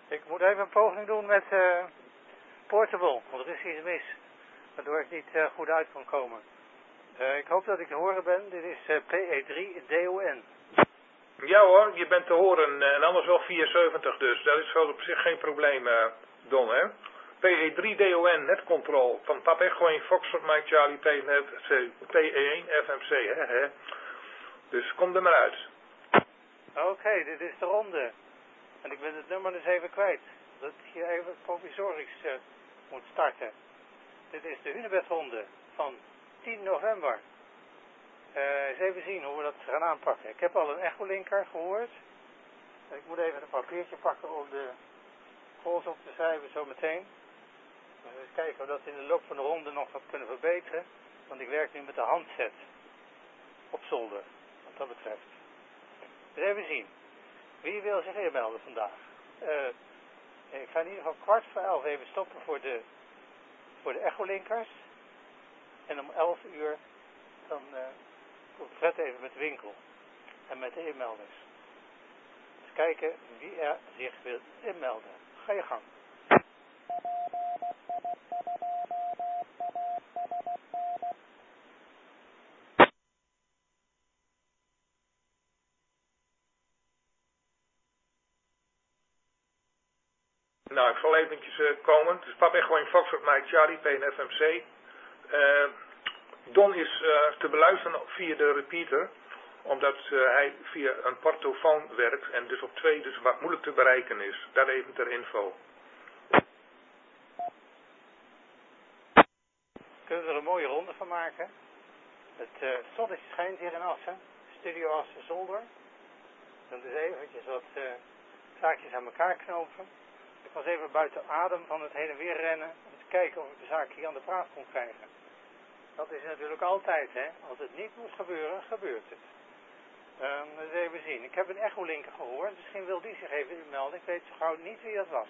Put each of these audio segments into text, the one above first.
Ik moet even een poging doen met Portable, want er is iets mis, waardoor ik niet goed uit kan komen. Ik hoop dat ik te horen ben. Dit is PE3DON. Ja hoor, je bent te horen en anders wel 74 dus. Dat is wel op zich geen probleem, Don, hè. PE3DON, netcontrol, van Pap Echo 1 Foxtrot Mike Charlie PE1 FMC, hè. Dus kom er maar uit. Oké, dit is de ronde. En ik ben het nummer dus even kwijt. Dat ik hier even provisorisch moet starten. Dit is de Hunebedronde van 10 november. Eens even zien hoe we dat gaan aanpakken. Ik heb al een echolinker gehoord. Ik moet even een papiertje pakken om de goals op te schrijven zo meteen. Even kijken of we dat in de loop van de ronde nog wat kunnen verbeteren. Want ik werk nu met de handset op zolder, wat dat betreft. Dus even zien. Wie wil zich inmelden vandaag? Ik ga in ieder geval 11:15 even stoppen voor de echolinkers. En om 11 uur dan komt Fred even met de winkel. En met de inmelders. Dus kijken wie er zich wil inmelden. Ga je gang. Nou, ik zal eventjes komen. Het is Pap Echo 1 Foxtrot Mike Charlie PNFMC. Don is te beluisteren via de repeater, omdat hij via een portofoon werkt en dus op 2 dus wat moeilijk te bereiken is. Dat even ter info. Kunnen we er een mooie ronde van maken. Het zonnetje schijnt hier in Assen. Studio Assen Zolder. Dan dus eventjes wat zaakjes aan elkaar knopen. Ik was even buiten adem van het heen en weer rennen. Om te kijken of ik de zaak hier aan de praat kon krijgen. Dat is natuurlijk altijd, hè. Als het niet moet gebeuren, gebeurt het. Dus even zien. Ik heb een echolinker gehoord. Misschien wil die zich even inmelden. Ik weet zo gauw niet wie dat was.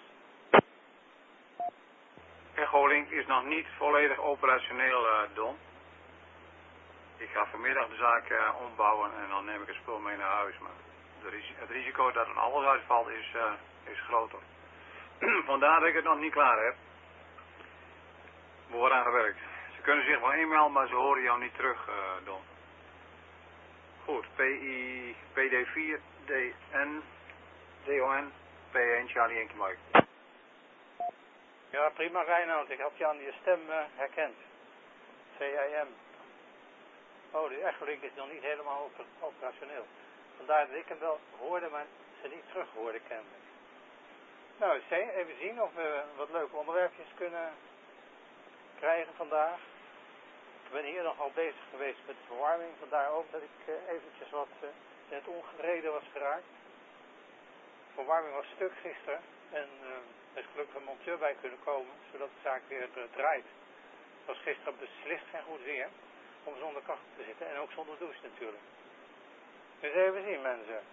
Echolink is nog niet volledig operationeel, Don. Ik ga vanmiddag de zaak ombouwen en dan neem ik het spul mee naar huis. Maar het risico dat er alles uitvalt is groter. Vandaar dat ik het nog niet klaar heb. Er wordt aan gewerkt. Ze kunnen zich wel inmelden, maar ze horen jou niet terug, Don. Goed, PD4, DN, DON, P1, Charlie Yankee Mike. Ja, prima Reinoud. Ik had je aan je stem herkend. CIM. Oh, die echolink is nog niet helemaal operationeel. Vandaar dat ik hem wel hoorde, maar ze niet terug hoorde kennelijk. Nou, even zien of we wat leuke onderwerpjes kunnen krijgen vandaag. Ik ben hier nogal bezig geweest met de verwarming. Vandaar ook dat ik eventjes wat in het ongereden was geraakt. De verwarming was stuk gisteren. En er is gelukkig een monteur bij kunnen komen, zodat de zaak weer draait. Het was gisteren beslist geen goed weer om zonder kachel te zitten. En ook zonder douche natuurlijk. Dus even zien mensen.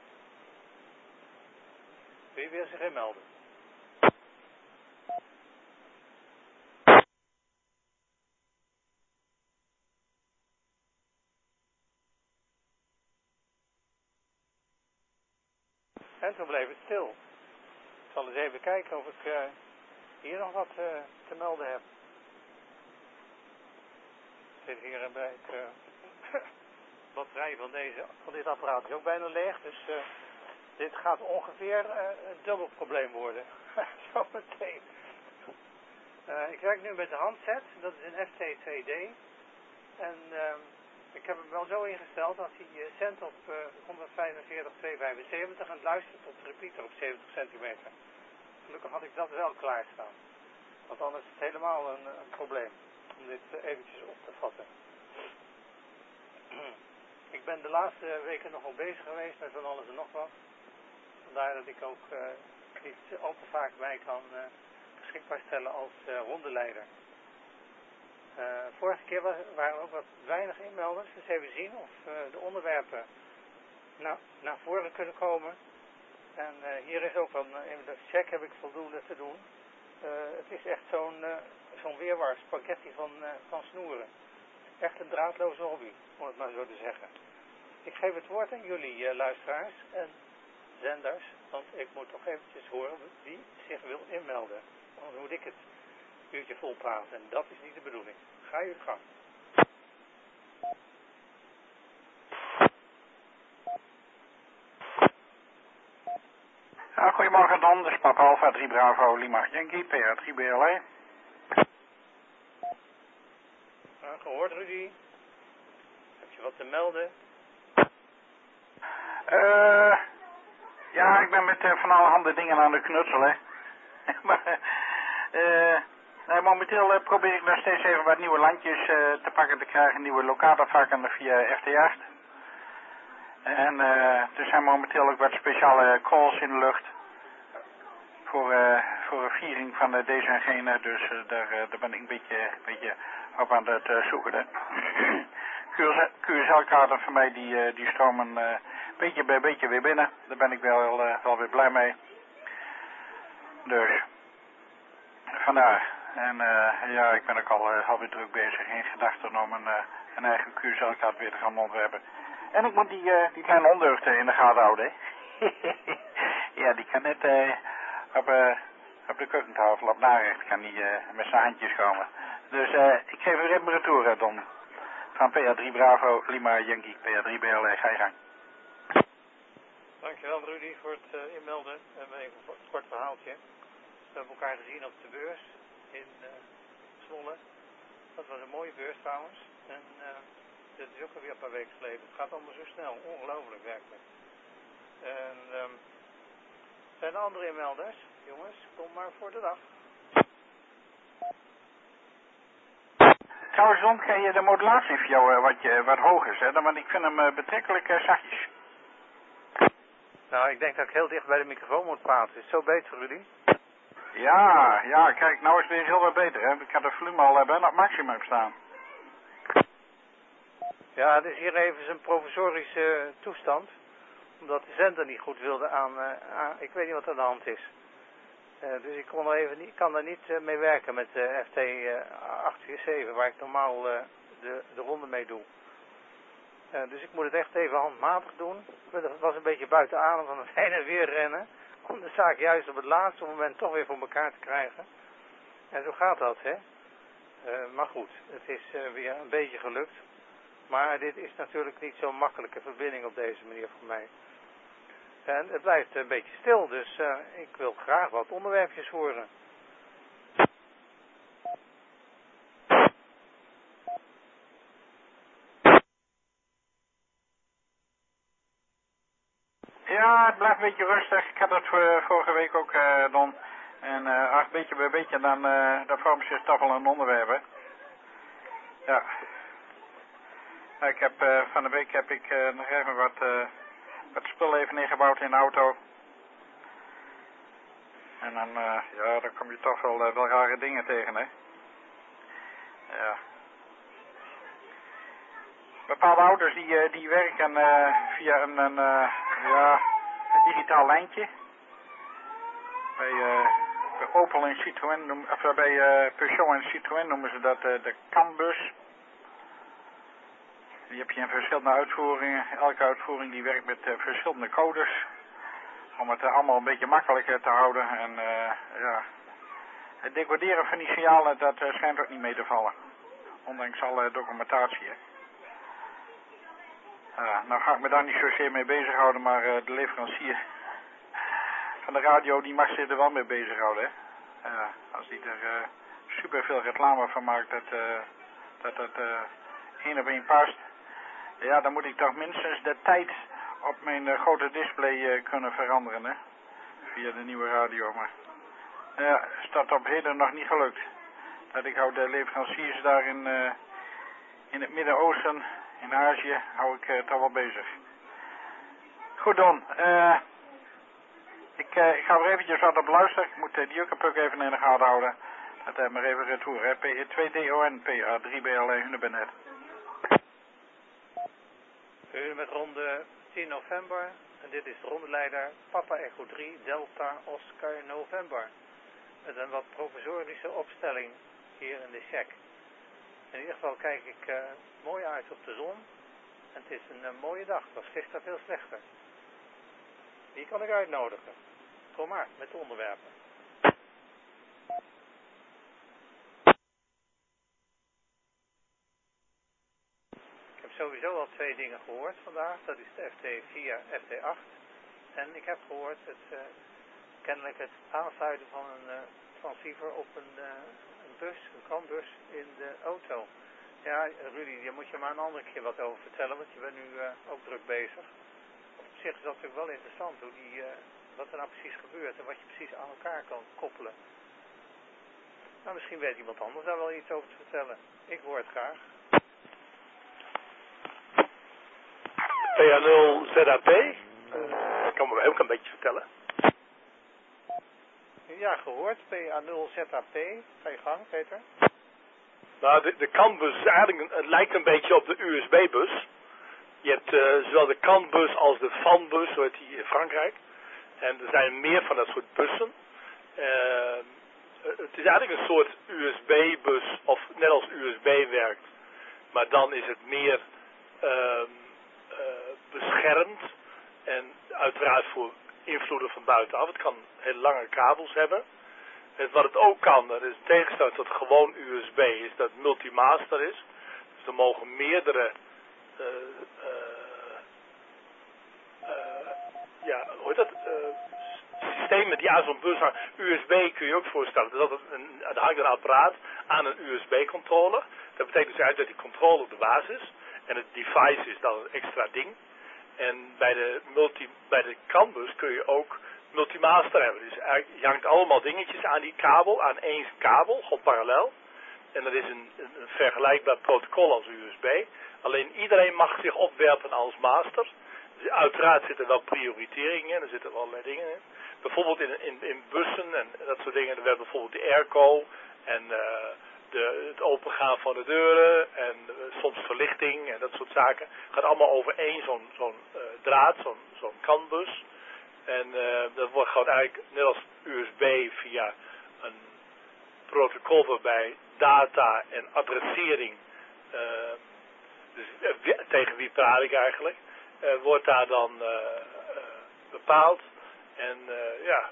Wie wil zich inmelden? En toen bleef het stil. Ik zal eens even kijken of ik hier nog wat te melden heb. Ik zit hier bij het batterij van dit apparaat is ook bijna leeg. Dus dit gaat ongeveer een dubbel probleem worden. Zo meteen. Ik werk nu met de handset. Dat is een FT2D. En ik heb hem wel zo ingesteld dat hij zendt op 145.275 en luistert op de repeater op 70 centimeter. Gelukkig had ik dat wel klaarstaan. Want anders is het helemaal een probleem om dit eventjes op te vatten. Ik ben de laatste weken nogal bezig geweest met van alles en nog wat. Vandaar dat ik ook niet al te vaak mij kan beschikbaar stellen als rondeleider. Vorige keer waren er ook wat weinig inmelders, dus even zien of de onderwerpen naar voren kunnen komen. En hier is ook in de check heb ik voldoende te doen. Het is echt zo'n weerwaar spaghetti van snoeren. Echt een draadloze hobby, om het maar zo te zeggen. Ik geef het woord aan jullie luisteraars en zenders, want ik moet toch eventjes horen wie zich wil inmelden. Anders moet ik het uurtje vol praten en dat is niet de bedoeling. Ga je gang. Ja, goedemorgen Don, dit is Papa Alpha 3 Bravo Lima Yankee, PR3 BLE. Gehoord Rudy? Heb je wat te melden? Ja, ik ben met van alle handen dingen aan de knutselen. Maar, nee, momenteel probeer ik nog steeds even wat nieuwe landjes te pakken te krijgen, nieuwe lokatavakken via FT8. En er zijn momenteel ook wat speciale calls in de lucht voor een viering van deze en gene, dus daar ben ik een beetje op aan het zoeken. QSL-kaarten van mij die stromen beetje bij beetje weer binnen. Daar ben ik wel weer blij mee. Dus vandaar. En ja, ik ben ook alweer druk bezig in gedachten om een eigen QSL-kaart weer te gaan ontwerpen. En ik moet die kleine ondeugden in de gaten houden. Ja, die kan net op de keukentafel op narecht kan die met zijn handjes komen. Dus ik geef u een retour, Don. Van PR3 Bravo, Lima Yankee, PR3 BLE, ga je gang. Dankjewel Rudy voor het inmelden. En even een kort verhaaltje. We hebben elkaar gezien op de beurs in Zwolle. Dat was een mooie beurs trouwens. En dit is ook alweer een paar weken geleden. Het gaat allemaal zo snel, ongelooflijk werkelijk. En zijn er andere inmelders? Jongens, kom maar voor de dag. Trouwens, Don, kan je de modulatie voor jou wat hoger zetten, want ik vind hem betrekkelijk zachtjes. Nou, ik denk dat ik heel dicht bij de microfoon moet praten. Is het zo beter, Rudy? Ja, kijk, nou is het weer heel wat beter, hè. Ik had het volume al bijna op maximum staan. Ja, dus hier even een provisorische toestand. Omdat de zender niet goed wilde ik weet niet wat er aan de hand is. Dus ik kan daar niet mee werken met FT 847, waar ik normaal de ronde mee doe. Dus ik moet het echt even handmatig doen. Het was een beetje buiten adem van het heen en weer rennen. Om de zaak juist op het laatste moment toch weer voor elkaar te krijgen. En zo gaat dat, hè. Maar goed, het is weer een beetje gelukt. Maar dit is natuurlijk niet zo'n makkelijke verbinding op deze manier voor mij. En het blijft een beetje stil, dus ik wil graag wat onderwerpjes horen. Ja, het blijft een beetje rustig. Ik had dat vorige week ook, Don. En beetje bij beetje, dan vormt zich toch wel een onderwerp, hè. Ja. Ik heb, van de week heb ik nog even wat spul even ingebouwd in de auto. En dan, ja, dan kom je toch wel rare dingen tegen, hè. Ja. Bepaalde auto's die werken via een digitaal lijntje. Bij Opel en Citroën, bij Peugeot en Citroën noemen ze dat de CAN-bus. Die heb je in verschillende uitvoeringen. Elke uitvoering die werkt met verschillende codes. Om het allemaal een beetje makkelijker te houden. En ja, het decoderen van die signalen, dat schijnt ook niet mee te vallen. Ondanks alle documentatie. Nou ga ik me daar niet zozeer mee bezighouden, maar de leverancier van de radio die mag zich er wel mee bezighouden. Als die er super veel reclame van maakt dat het één op één past. Ja, dan moet ik toch minstens de tijd op mijn grote display kunnen veranderen, hè. Via de nieuwe radio, maar ja, is dat op heden nog niet gelukt. Dat ik hou de leveranciers daar in het Midden-Oosten, in Azië, hou ik toch wel bezig. Goed Don, ik ga weer eventjes wat op luisteren. Ik moet die Ukkenpuk even in de gaten houden. Dat maar even retour, hè. P2DON, PA3BLE, Hunebednet. We met ronde 10 november. En dit is de rondeleider Papa Echo 3 Delta Oscar November. Met een wat provisorische opstelling hier in de check. In ieder geval kijk ik mooi uit op de zon. En het is een mooie dag. Het was gisteren veel slechter. Wie kan ik uitnodigen? Kom maar, met de onderwerpen. Ik heb sowieso al 2 dingen gehoord vandaag. Dat is de FT4, FT8. En ik heb gehoord kennelijk het aansluiten van een transceiver op een bus, een kantbus in de auto. Ja, Rudy, daar moet je maar een andere keer wat over vertellen, want je bent nu ook druk bezig. Op zich is dat natuurlijk wel interessant, hoe wat er nou precies gebeurt en wat je precies aan elkaar kan koppelen. Nou, misschien weet iemand anders daar wel iets over te vertellen. Ik hoor het graag. PA0 ZAP, ik kan me ook een beetje vertellen. Ja, gehoord. PA0 ZAP. Ga je gang, Peter. Nou, de CAN-bus is eigenlijk het lijkt een beetje op de USB-bus. Je hebt zowel de CAN-bus als de FAN-bus, zo heet die in Frankrijk. En er zijn meer van dat soort bussen. Het is eigenlijk een soort USB-bus, of net als USB werkt. Maar dan is het meer beschermd. En uiteraard voor invloeden van buitenaf. Het kan hele lange kabels hebben. Wat het ook kan, dat is een tegenstelling tot gewoon USB, is dat het multimaster is. Dus er mogen meerdere systemen die aan zo'n bus hangen. USB kun je ook voorstellen. Dus er hangt een apparaat aan een USB-controller. Dat betekent dus eigenlijk dat die controller de basis is. En het device is dan een extra ding. En bij de CAN-bus kun je ook multimaster hebben. Dus je hangt allemaal dingetjes aan die kabel, aan één kabel, gewoon parallel. En dat is een vergelijkbaar protocol als USB. Alleen iedereen mag zich opwerpen als master. Dus uiteraard zitten wel prioriteringen in, er zitten wel allerlei dingen in. Bijvoorbeeld in bussen en dat soort dingen. We hebben bijvoorbeeld de airco en het opengaan van de deuren en soms verlichting en dat soort zaken. Het gaat allemaal over één zo'n draad, zo'n CAN-bus. En dat wordt gewoon eigenlijk net als USB via een protocol waarbij data en adressering, dus tegen wie praat ik eigenlijk, wordt daar dan bepaald. En ja,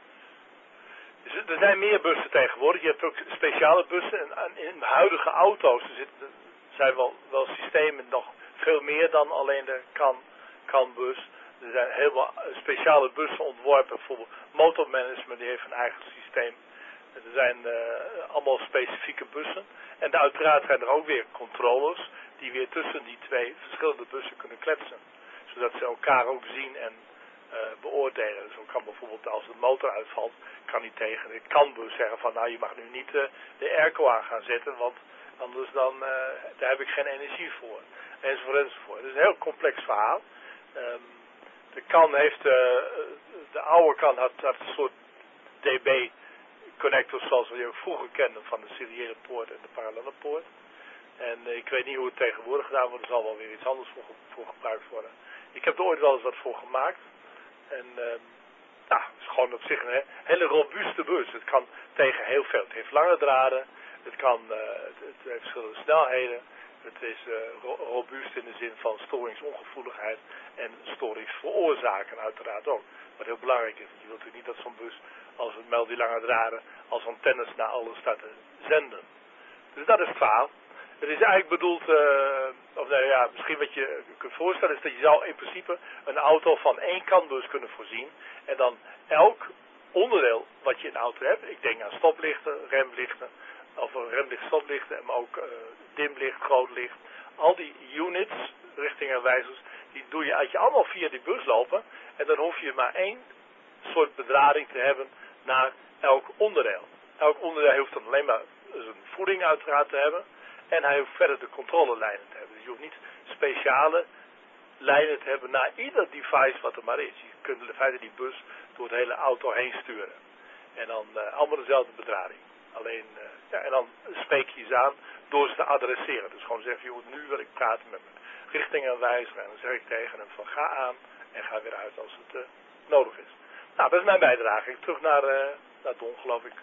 dus er zijn meer bussen tegenwoordig. Je hebt ook speciale bussen. En in de huidige auto's zijn wel systemen nog veel meer dan alleen de CAN-bus. Er zijn helemaal speciale bussen ontworpen. Bijvoorbeeld motormanagement, die heeft een eigen systeem. Er zijn allemaal specifieke bussen. En uiteraard zijn er ook weer controllers die weer tussen die 2 verschillende bussen kunnen kletsen. Zodat ze elkaar ook zien en beoordelen. Dus ook kan bijvoorbeeld als de motor uitvalt, kan hij tegen de CAN-bus zeggen van nou je mag nu niet de airco aan gaan zetten, want anders daar heb ik geen energie voor. Enzovoort enzovoort. Het is een heel complex verhaal. De CAN heeft, de oude CAN had een soort DB connectors zoals we die ook vroeger kenden van de seriële poort en de parallelle poort. En ik weet niet hoe het tegenwoordig gedaan wordt, er zal wel weer iets anders voor gebruikt worden. Ik heb er ooit wel eens wat voor gemaakt. En het is gewoon op zich een hele robuuste bus. Het kan tegen heel veel. Het heeft lange draden. Het heeft verschillende snelheden. Het is robuust in de zin van storingsongevoeligheid en storingsveroorzaken uiteraard ook. Wat heel belangrijk is. Je wilt natuurlijk niet dat zo'n bus als het meldt die lange draden als antennes naar alles staat te zenden. Dus dat is het verhaal. Het is eigenlijk bedoeld, misschien wat je kunt voorstellen is dat je zou in principe een auto van 1 CAN-bus kunnen voorzien. En dan elk onderdeel wat je in de auto hebt, ik denk aan stoplichten, remlichten, of remlicht, stoplichten, maar ook dimlicht, groot licht. Al die units, richtingenwijzers, die doe je uit je allemaal via die bus lopen. En dan hoef je maar 1 soort bedrading te hebben naar elk onderdeel. Elk onderdeel hoeft dan alleen maar zijn voeding uiteraard te hebben. En hij hoeft verder de controlelijnen te hebben. Dus je hoeft niet speciale lijnen te hebben naar ieder device wat er maar is. Je kunt in feite die bus door de hele auto heen sturen. En dan allemaal dezelfde bedrading. Alleen, en dan spreek je ze aan door ze te adresseren. Dus gewoon zeggen, joh, nu wil ik praten met mijn richtingenwijzer. En dan zeg ik tegen hem van ga aan en ga weer uit als het nodig is. Nou, dat is mijn bijdrage. Terug naar Don, geloof ik.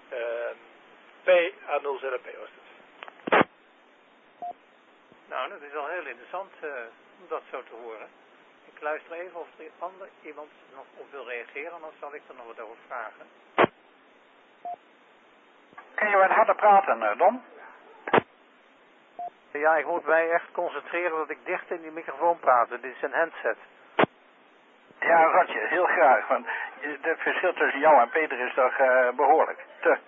PA0ZP was het. Nou, dat is wel heel interessant om dat zo te horen. Ik luister even of er iemand nog op wil reageren, dan zal ik er nog wat over vragen. Kun je wat harder praten, Don? Ja, ik moet mij echt concentreren dat ik dicht in die microfoon praat. Dit is een handset. Ja, Rotje, heel graag. Want het verschil tussen jou en Peter is toch behoorlijk.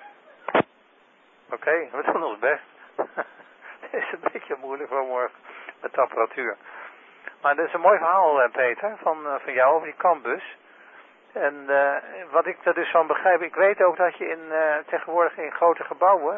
Oké, we doen ons best. Het is een beetje moeilijk voor morgen met de apparatuur. Maar dat is een mooi verhaal, Peter, van jou over die campus. En wat ik er dus van begrijp, ik weet ook dat je tegenwoordig in grote gebouwen,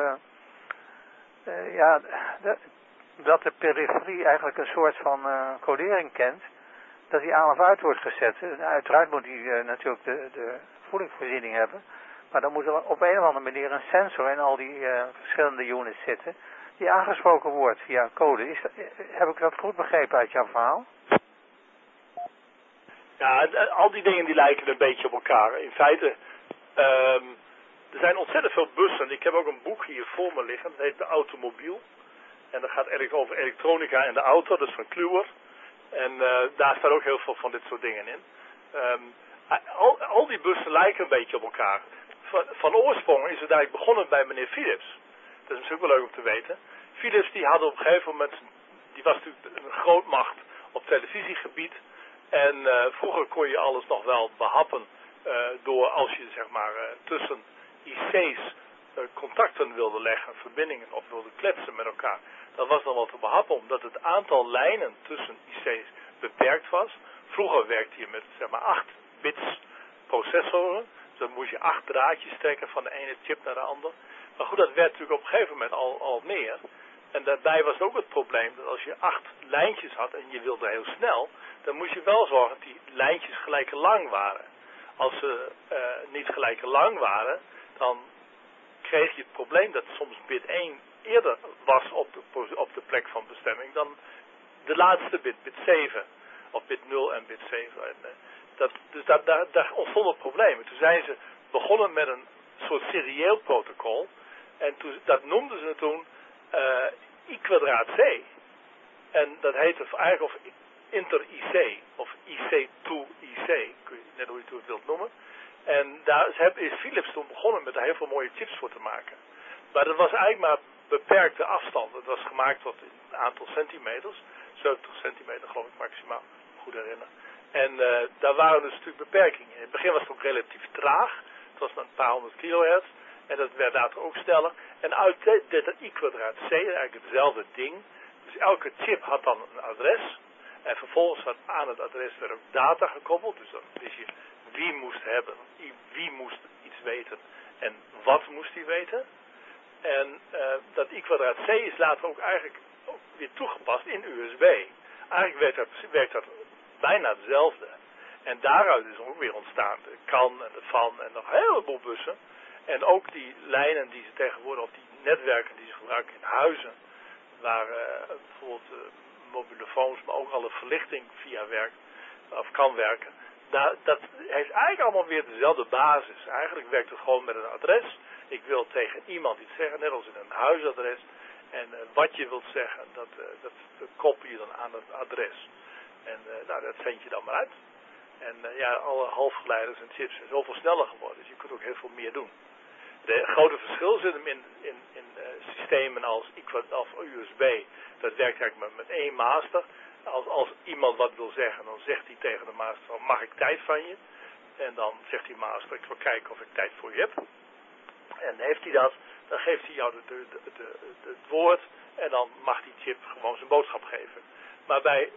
dat de periferie eigenlijk een soort van codering kent, dat die aan of uit wordt gezet. Uiteraard moet die natuurlijk de voedingsvoorziening hebben, maar dan moet er op een of andere manier een sensor in al die verschillende units zitten, die aangesproken wordt via code. Heb ik dat goed begrepen uit jouw verhaal? Ja, al die dingen die lijken een beetje op elkaar. In feite, er zijn ontzettend veel bussen. Ik heb ook een boek hier voor me liggen, dat heet De Automobiel. En dat gaat eigenlijk over elektronica en de auto, dat is van Kluwer. En daar staat ook heel veel van dit soort dingen in. Al die bussen lijken een beetje op elkaar. Van oorsprong is het eigenlijk begonnen bij meneer Philips. Dat is natuurlijk wel leuk om te weten. Philips die had op een gegeven moment, die was natuurlijk een grootmacht op televisiegebied. En vroeger kon je alles nog wel behappen door als je zeg maar tussen IC's contacten wilde leggen, verbindingen of wilde kletsen met elkaar. Dat was dan wel te behappen omdat het aantal lijnen tussen IC's beperkt was. Vroeger werkte je met zeg maar 8 bits processoren. Dus dan moest je 8 draadjes trekken van de ene chip naar de andere. Maar goed, dat werd natuurlijk op een gegeven moment al meer. En daarbij was ook het probleem dat als je 8 lijntjes had en je wilde heel snel, dan moest je wel zorgen dat die lijntjes gelijk lang waren. Als ze niet gelijk lang waren, dan kreeg je het probleem dat soms bit 1 eerder was op de plek van bestemming dan de laatste bit, bit 7. Of bit 0 en bit 7. Dus daar ontstonden problemen. Toen zijn ze begonnen met een soort serieel protocol. En dat noemden ze toen I²C. En dat heette eigenlijk of inter-IC of IC-to-IC, net hoe je het wilt noemen. En daar is Philips toen begonnen met er heel veel mooie chips voor te maken. Maar dat was eigenlijk maar beperkte afstand. Het was gemaakt tot een aantal centimeters, 70 centimeter geloof ik maximaal, goed herinner. En daar waren dus natuurlijk beperkingen. In het begin was het ook relatief traag. Het was maar een paar 100 kilohertz. En dat werd later ook sneller. En uit dit I²C, eigenlijk hetzelfde ding. Dus elke chip had dan een adres. En vervolgens had aan het adres werd ook data gekoppeld. Dus dan wist je wie moest hebben, wie moest iets weten en wat moest hij weten. En dat I²C is later ook eigenlijk weer toegepast in USB. Eigenlijk werkt dat bijna hetzelfde. En daaruit is er ook weer ontstaan de kan en de van en nog een heleboel bussen. En ook die lijnen die ze tegenwoordig, of die netwerken die ze gebruiken in huizen, waar bijvoorbeeld mobielefoons, maar ook alle verlichting via werkt, of kan werken. Dat heeft eigenlijk allemaal weer dezelfde basis. Eigenlijk werkt het gewoon met een adres. Ik wil tegen iemand iets zeggen, net als in een huisadres. En wat je wilt zeggen, dat koppel je dan aan het adres. En dat zend je dan maar uit. En alle halfgeleiders en chips zijn zoveel sneller geworden. Dus je kunt ook heel veel meer doen. De grote verschil zit hem in systemen als USB. Dat werkt eigenlijk met één master. Als iemand wat wil zeggen, dan zegt hij tegen de master, mag ik tijd van je? En dan zegt die master, ik wil kijken of ik tijd voor je heb. En heeft hij dat, dan geeft hij jou het woord en dan mag die chip gewoon zijn boodschap geven. Maar bij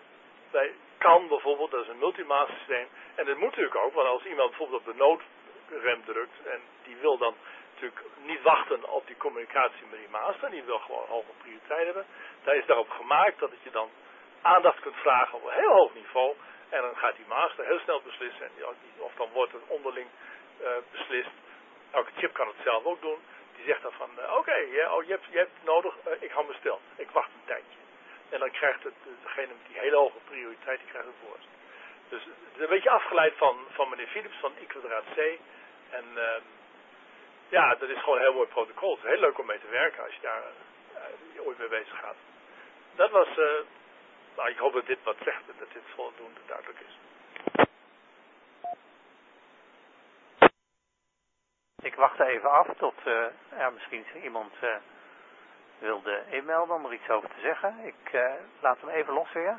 kan bijvoorbeeld, dat is een multimaster systeem. En dat moet natuurlijk ook, want als iemand bijvoorbeeld op de noodrem drukt en die wil dan natuurlijk niet wachten op die communicatie met die master, die wil gewoon hoge prioriteit hebben. Daar is daarop gemaakt dat je dan aandacht kunt vragen op een heel hoog niveau. En dan gaat die master heel snel beslissen. Of dan wordt het onderling beslist. Elke chip kan het zelf ook doen. Die zegt dan van, oké, je hebt nodig, ik hou me stil. Ik wacht een tijdje. En dan krijgt degene met die hele hoge prioriteit, die krijgt het woord. Dus het is een beetje afgeleid van meneer Philips, van I²C. En dat is gewoon een heel mooi protocol. Het is heel leuk om mee te werken als je daar ooit mee bezig gaat. Dat was Maar ik hoop dat dit wat zegt en dat dit voldoende duidelijk is. Ik wacht even af tot er misschien iemand wilde inmelden om er iets over te zeggen. Ik laat hem even los weer.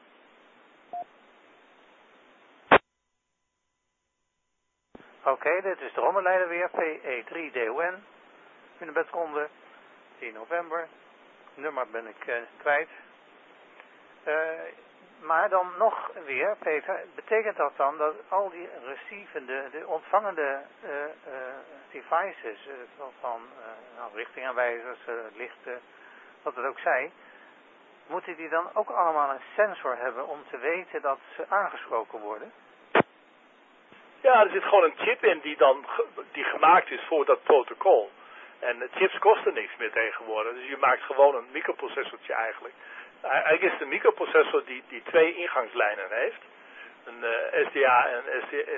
Oké, dit is de rommelleider weer, PE3DON. Hunebedronde, 10 november. Nummer ben ik kwijt. Maar dan nog weer, Peter, betekent dat dan dat al die receivende, de ontvangende devices van richtingaanwijzers, lichten, wat het ook zij, moeten die dan ook allemaal een sensor hebben om te weten dat ze aangesproken worden? Ja, er zit gewoon een chip in die gemaakt is voor dat protocol. En chips kosten niks meer tegenwoordig, dus je maakt gewoon een microprocessortje eigenlijk. Eigenlijk is het een microprocessor die 2 ingangslijnen heeft. Een SDA en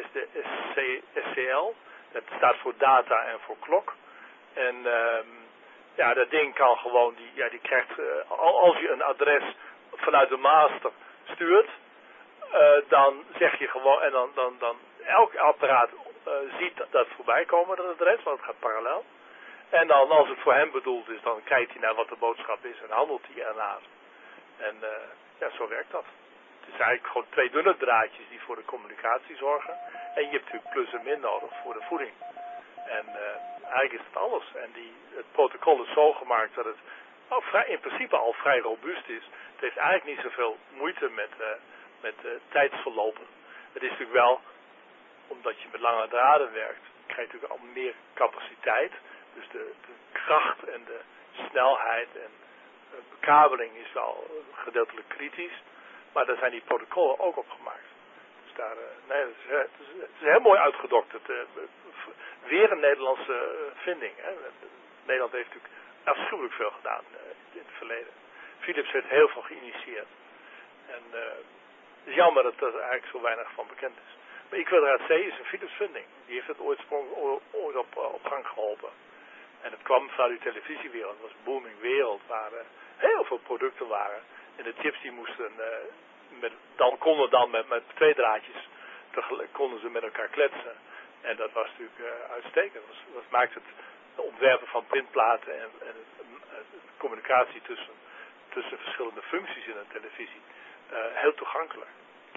SCL. Dat staat voor data en voor klok. En ja, dat ding kan gewoon, die krijgt, als je een adres vanuit de master stuurt, dan zeg je gewoon, en dan elk apparaat ziet dat voorbij komen, dat adres, want het gaat parallel. En dan als het voor hem bedoeld is, dan kijkt hij naar wat de boodschap is en handelt hij ernaar. En ja, zo werkt dat. Het is eigenlijk gewoon 2 dunne draadjes die voor de communicatie zorgen. En je hebt natuurlijk plus en min nodig voor de voeding. En eigenlijk is het alles. En het protocol is zo gemaakt dat het in principe al vrij robuust is. Het heeft eigenlijk niet zoveel moeite met tijdsverlopen. Het is natuurlijk wel, omdat je met lange draden werkt, krijg je natuurlijk al meer capaciteit. Dus de kracht en de snelheid en de bekabeling is wel gedeeltelijk kritisch. Maar daar zijn die protocollen ook op gemaakt. Dus daar, het is heel mooi uitgedokterd. Weer een Nederlandse vinding. Hè. Nederland heeft natuurlijk afschuwelijk veel gedaan in het verleden. Philips heeft heel veel geïnitieerd. En het is jammer dat er eigenlijk zo weinig van bekend is. Maar I2C is een Philips vinding. Die heeft het ooit op gang geholpen. En het kwam vanuit de televisiewereld. Het was een booming wereld waar heel veel producten waren. En de chips die moesten, konden met 2 draadjes, konden ze met elkaar kletsen. En dat was natuurlijk uitstekend. Dat maakt het ontwerpen van printplaten en communicatie tussen verschillende functies in een televisie heel toegankelijk.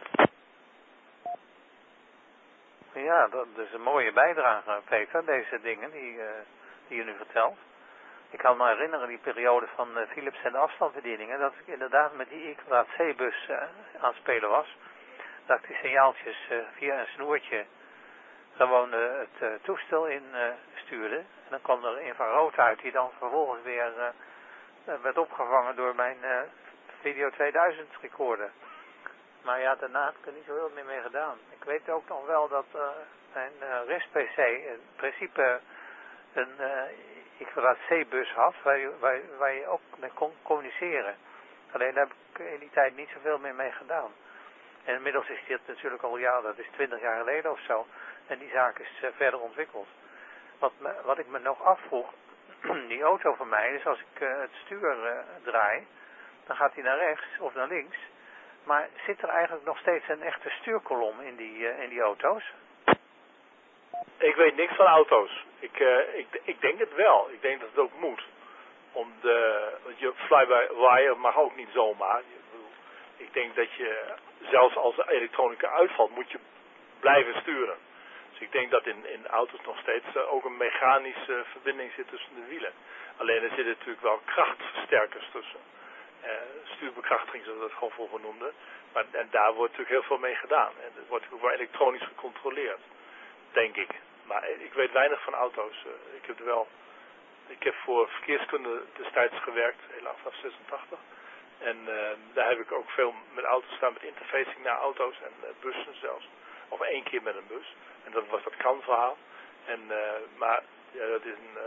Ja, dat is een mooie bijdrage, Peter, deze dingen die je nu vertelt. Ik kan me herinneren die periode van Philips en de afstandsbedieningen, dat ik inderdaad met die I2C-bus aan het spelen was. Dat ik die signaaltjes via een snoertje gewoon het toestel in stuurde. En dan kwam er infrarood uit die dan vervolgens weer werd opgevangen door mijn Video 2000 recorder. Maar ja, daarna heb ik er niet zo heel meer mee gedaan. Ik weet ook nog wel dat mijn RIS-PC in principe een I2C-bus had waar je ook mee kon communiceren. Alleen daar heb ik in die tijd niet zoveel meer mee gedaan. En inmiddels is dit natuurlijk al, ja, dat is 20 jaar geleden of zo. En die zaak is verder ontwikkeld. Wat ik me nog afvroeg, die auto van mij, dus als ik het stuur draai, dan gaat hij naar rechts of naar links. Maar zit er eigenlijk nog steeds een echte stuurkolom in die auto's? Ik weet niks van auto's. Ik denk het wel. Ik denk dat het ook moet. Want je fly-by-wire mag ook niet zomaar. Ik denk dat je, zelfs als de elektronica uitvalt, moet je blijven sturen. Dus ik denk dat in auto's nog steeds ook een mechanische verbinding zit tussen de wielen. Alleen er zitten natuurlijk wel krachtversterkers tussen. Stuurbekrachtiging, zoals we dat gewoon vroeger noemden. En daar wordt natuurlijk heel veel mee gedaan. En het wordt ook wel elektronisch gecontroleerd. Denk ik. Maar ik weet weinig van auto's. Ik heb voor verkeerskunde destijds gewerkt, helaas vanaf 86. En daar heb ik ook veel met auto's gedaan, met interfacing naar auto's en bussen zelfs. Of 1 keer met een bus. En dat was dat kan-verhaal. Maar ja, dat is een...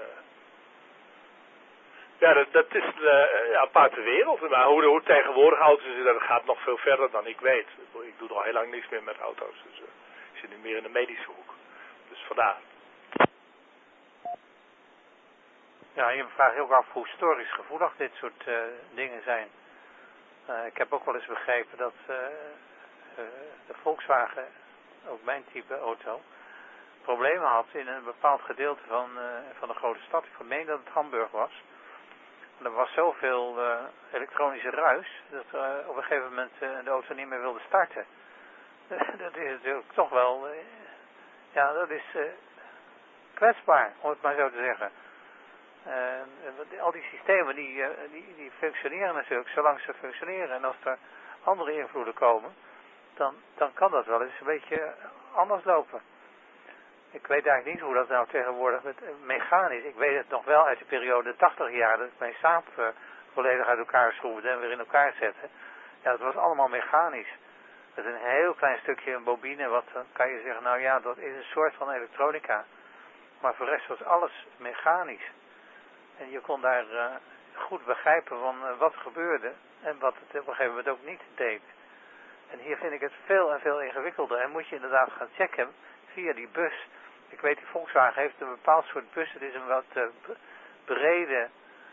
dat is een aparte wereld. Maar hoe tegenwoordig auto's is, dat gaat nog veel verder dan ik weet. Ik doe er al heel lang niks meer met auto's. Dus ik zit nu meer in de medische hoek. Dus vandaar. Ja, je vraagt je ook af hoe historisch gevoelig dit soort dingen zijn. Ik heb ook wel eens begrepen dat de Volkswagen, ook mijn type auto, problemen had in een bepaald gedeelte van de grote stad. Ik meen dat het Hamburg was. En er was zoveel elektronische ruis dat op een gegeven moment de auto niet meer wilde starten. Dat is natuurlijk toch wel, dat is kwetsbaar, om het maar zo te zeggen. Al die systemen die functioneren natuurlijk zolang ze functioneren. En als er andere invloeden komen, dan kan dat wel eens een beetje anders lopen. Ik weet eigenlijk niet hoe dat nou tegenwoordig met mechanisch. Ik weet het nog wel uit de periode 80 jaar dat ik mijn Saab volledig uit elkaar schroefde en weer in elkaar zette. Ja, dat was allemaal mechanisch. Met een heel klein stukje een bobine, wat dan kan je zeggen, nou ja, dat is een soort van elektronica. Maar voor de rest was alles mechanisch. En je kon daar goed begrijpen van wat er gebeurde en wat het op een gegeven moment ook niet deed. En hier vind ik het veel en veel ingewikkelder. En moet je inderdaad gaan checken via die bus. Ik weet, die Volkswagen heeft een bepaald soort bus. Het is een wat brede,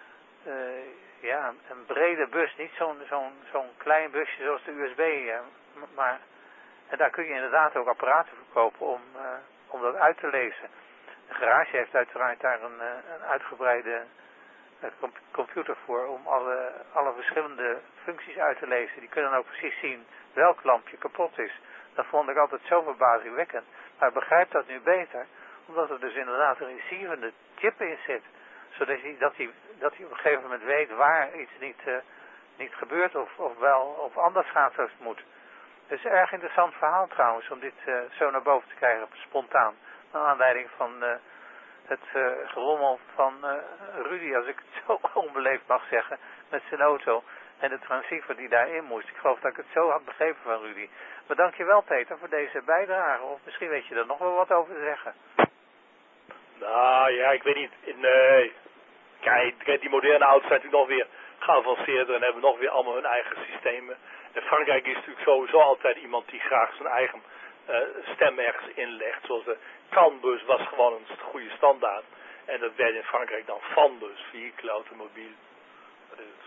een brede bus. Niet zo'n klein busje zoals de USB. Maar en daar kun je inderdaad ook apparaten verkopen om dat uit te lezen. De garage heeft uiteraard daar een uitgebreide computer voor om alle verschillende functies uit te lezen. Die kunnen ook precies zien welk lampje kapot is. Dat vond ik altijd zo verbazingwekkend. Maar ik begrijp dat nu beter, omdat er dus inderdaad een receivende chip in zit. Zodat hij op een gegeven moment weet waar iets niet gebeurt of wel of anders gaat zoals het moet. Het is een erg interessant verhaal trouwens om dit zo naar boven te krijgen, spontaan. Naar aanleiding van het gerommel van Rudy, als ik het zo onbeleefd mag zeggen, met zijn auto. En de transceiver die daarin moest. Ik geloof dat ik het zo had begrepen van Rudy. Maar dank je wel, Peter, voor deze bijdrage. Of misschien weet je er nog wel wat over te zeggen. Nou ja, ik weet niet. Nee. Kijk, die moderne auto's zijn natuurlijk nog weer geavanceerder en hebben nog weer allemaal hun eigen systemen. En Frankrijk is natuurlijk sowieso altijd iemand die graag zijn eigen stem ergens inlegt. Zoals de CAN-bus was gewoon een goede standaard. En dat werd in Frankrijk dan FAN-bus, vehicle automobiel. Dat is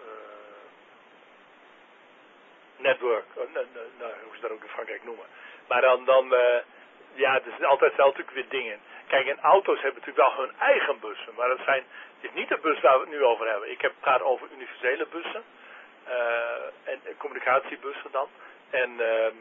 network, hoe ze dat ook in Frankrijk noemen. Maar dan er is altijd wel natuurlijk weer dingen. Kijk, en auto's hebben natuurlijk wel hun eigen bussen, maar het is niet de bus waar we het nu over hebben. Ik praat over universele bussen, en communicatiebussen dan. En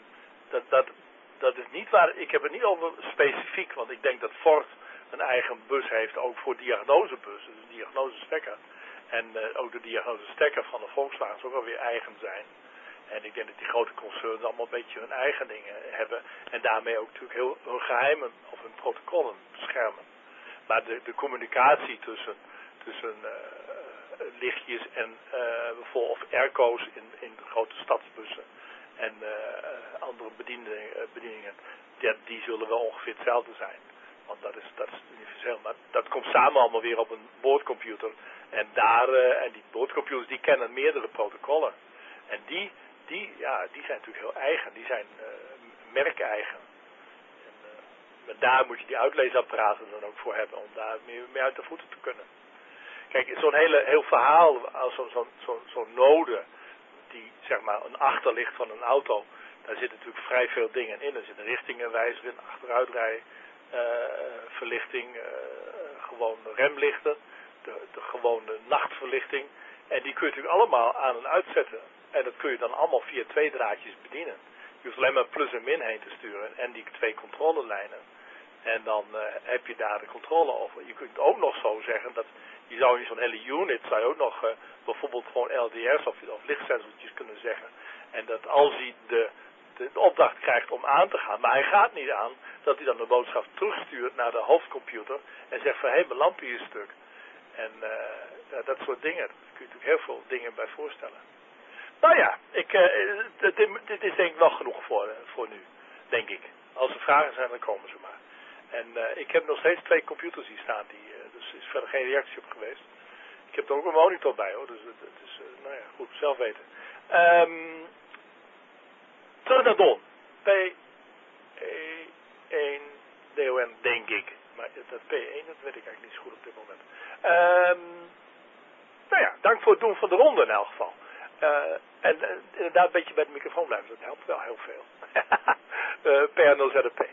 dat is niet waar, ik heb het niet over specifiek, want ik denk dat Ford een eigen bus heeft, ook voor diagnosebussen, dus een diagnosestekker. En ook de diagnosestekker van de Volkswagen ook alweer eigen zijn. En ik denk dat die grote concerns allemaal een beetje hun eigen dingen hebben. En daarmee ook natuurlijk heel hun geheimen of hun protocollen beschermen. Maar de communicatie tussen lichtjes en bijvoorbeeld of airco's in grote stadsbussen en andere bedieningen, die zullen wel ongeveer hetzelfde zijn. Want dat is universeel. Maar dat komt samen allemaal weer op een boordcomputer. En die boordcomputers die kennen meerdere protocollen. En die zijn natuurlijk heel eigen. Die zijn merkeigen. En daar moet je die uitleesapparaten dan ook voor hebben. Om daar mee uit de voeten te kunnen. Kijk, zo'n heel verhaal als zo'n node. Die zeg maar een achterlicht van een auto. Daar zitten natuurlijk vrij veel dingen in. Er zit een richtingenwijzer in, achteruitrij. Verlichting. Gewoon remlichten. De gewone nachtverlichting. En die kun je natuurlijk allemaal aan en uitzetten. En dat kun je dan allemaal via 2 draadjes bedienen. Je hoeft alleen maar plus en min heen te sturen. En die 2 controlelijnen. En dan heb je daar de controle over. Je kunt ook nog zo zeggen dat je zou in zo'n hele unit zou je ook nog bijvoorbeeld gewoon LDR's of lichtsensortjes kunnen zeggen. En dat als hij de opdracht krijgt om aan te gaan, maar hij gaat niet aan, dat hij dan de boodschap terugstuurt naar de hoofdcomputer en zegt van hé, mijn lampje is stuk. En dat soort dingen. Daar kun je natuurlijk heel veel dingen bij voorstellen. Nou ja, dit is denk ik wel genoeg voor nu, denk ik. Als er vragen zijn, dan komen ze maar. En ik heb nog steeds 2 computers hier staan, dus er is verder geen reactie op geweest. Ik heb er ook een monitor bij hoor, dus het is, goed, zelf weten. Terug naar Don. P1 DON, denk ik. Maar dat P1, dat weet ik eigenlijk niet zo goed op dit moment. Dank voor het doen van de ronde in elk geval. Inderdaad een beetje bij de microfoon blijven, dat helpt wel heel veel. PR0ZP.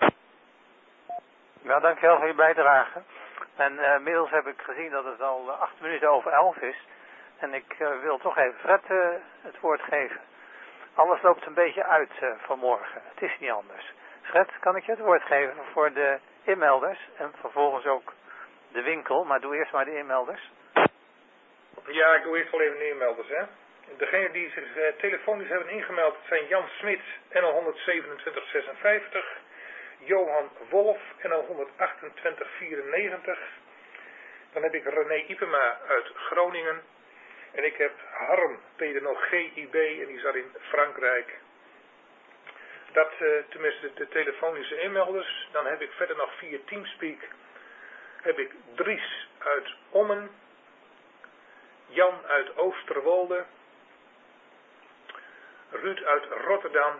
Nou, dankjewel voor je bijdrage. En inmiddels heb ik gezien dat het al 8 minuten over 11 is. En ik wil toch even Fred het woord geven. Alles loopt een beetje uit vanmorgen. Het is niet anders. Fred, kan ik je het woord geven voor de inmelders en vervolgens ook de winkel, maar doe eerst maar de inmelders. Ja, ik doe eerst wel even de inmelders, hè. Degenen die zich telefonisch hebben ingemeld zijn Jan Smits, NL 12756, Johan Wolf, NL 12894. Dan heb ik René Ipema uit Groningen. En ik heb Harm, PDNO GIB, en die zat in Frankrijk. Dat tenminste de telefonische inmelders. Dan heb ik verder nog via Teamspeak. Heb ik Dries uit Ommen. Jan uit Oosterwolde. Ruud uit Rotterdam.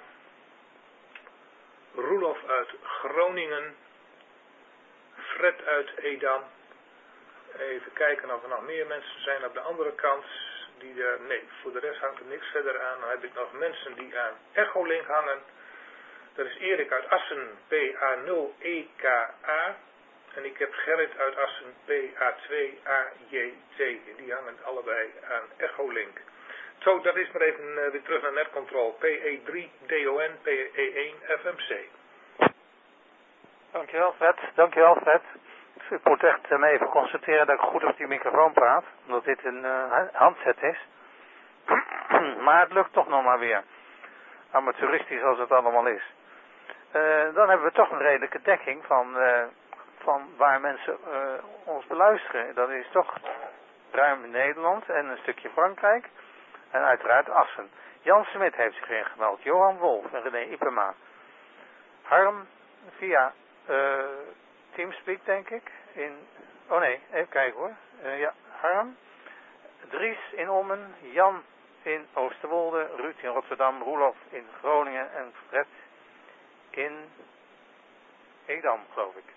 Roelof uit Groningen. Fred uit Edam. Even kijken of er nog meer mensen zijn op de andere kant. Nee, voor de rest hangt er niks verder aan. Dan heb ik nog mensen die aan Echolink hangen. Dat is Erik uit Assen, PA0EKA. En ik heb Gerrit uit Assen, PA2AJT. Die hangen allebei aan Echolink. Zo, dat is maar even weer terug naar netcontrol. PE3DON, PE1 FMC. Dankjewel Fred. Ik moet echt me even concentreren dat ik goed op die microfoon praat. Omdat dit een handset is. Maar het lukt toch nog maar weer. Amateuristisch als het allemaal is. Dan hebben we toch een redelijke dekking van waar mensen ons beluisteren. Dat is toch ruim Nederland en een stukje Frankrijk. En uiteraard Assen. Jan Smit heeft zich ingemeld. Johan Wolf en René Ipema. Harm via Teamspeak denk ik. Even kijken hoor. Ja, Harm. Dries in Ommen. Jan in Oosterwolde. Ruud in Rotterdam. Roelof in Groningen. En Fred in Edam geloof ik.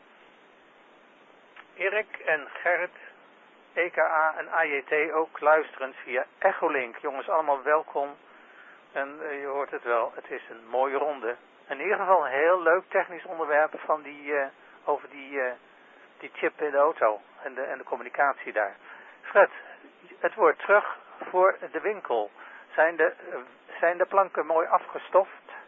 Erik en Gerrit, EKA en AJT ook luisterend via Echolink. Jongens, allemaal welkom. En je hoort het wel, het is een mooie ronde. In ieder geval een heel leuk technisch onderwerp van over die chip in de auto en de communicatie daar. Fred, het woord terug voor de winkel. Zijn de planken mooi afgestoft?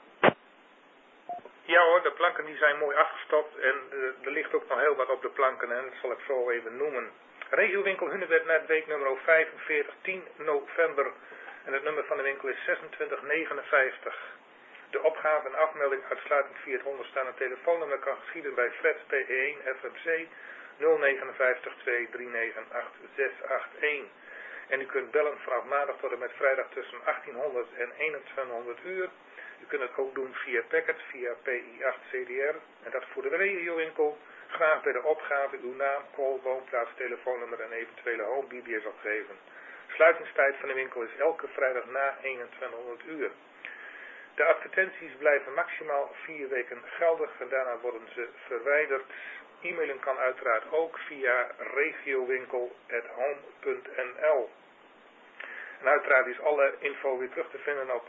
Ja hoor, de planken die zijn mooi afgestopt en er ligt ook nog heel wat op de planken en dat zal ik zo even noemen. Regiowinkel Hunebed Netweek nummer 45, 10 november en het nummer van de winkel is 2659. De opgave en afmelding uitsluitend via het onderstaande telefoonnummer kan geschieden bij Fred PE1 FMC 059 239 8681. En u kunt bellen vanaf maandag tot en met vrijdag tussen 1800 en 2100 uur. U kunt het ook doen via packet, via PI8CDR. En dat voor de regiowinkel. Graag bij de opgave uw naam, call, woonplaats, telefoonnummer en eventuele home BBS opgeven. Sluitingstijd van de winkel is elke vrijdag na 2100 uur. De advertenties blijven maximaal 4 weken geldig en daarna worden ze verwijderd. E-mailen kan uiteraard ook via regiowinkel@home.nl. En uiteraard is alle info weer terug te vinden op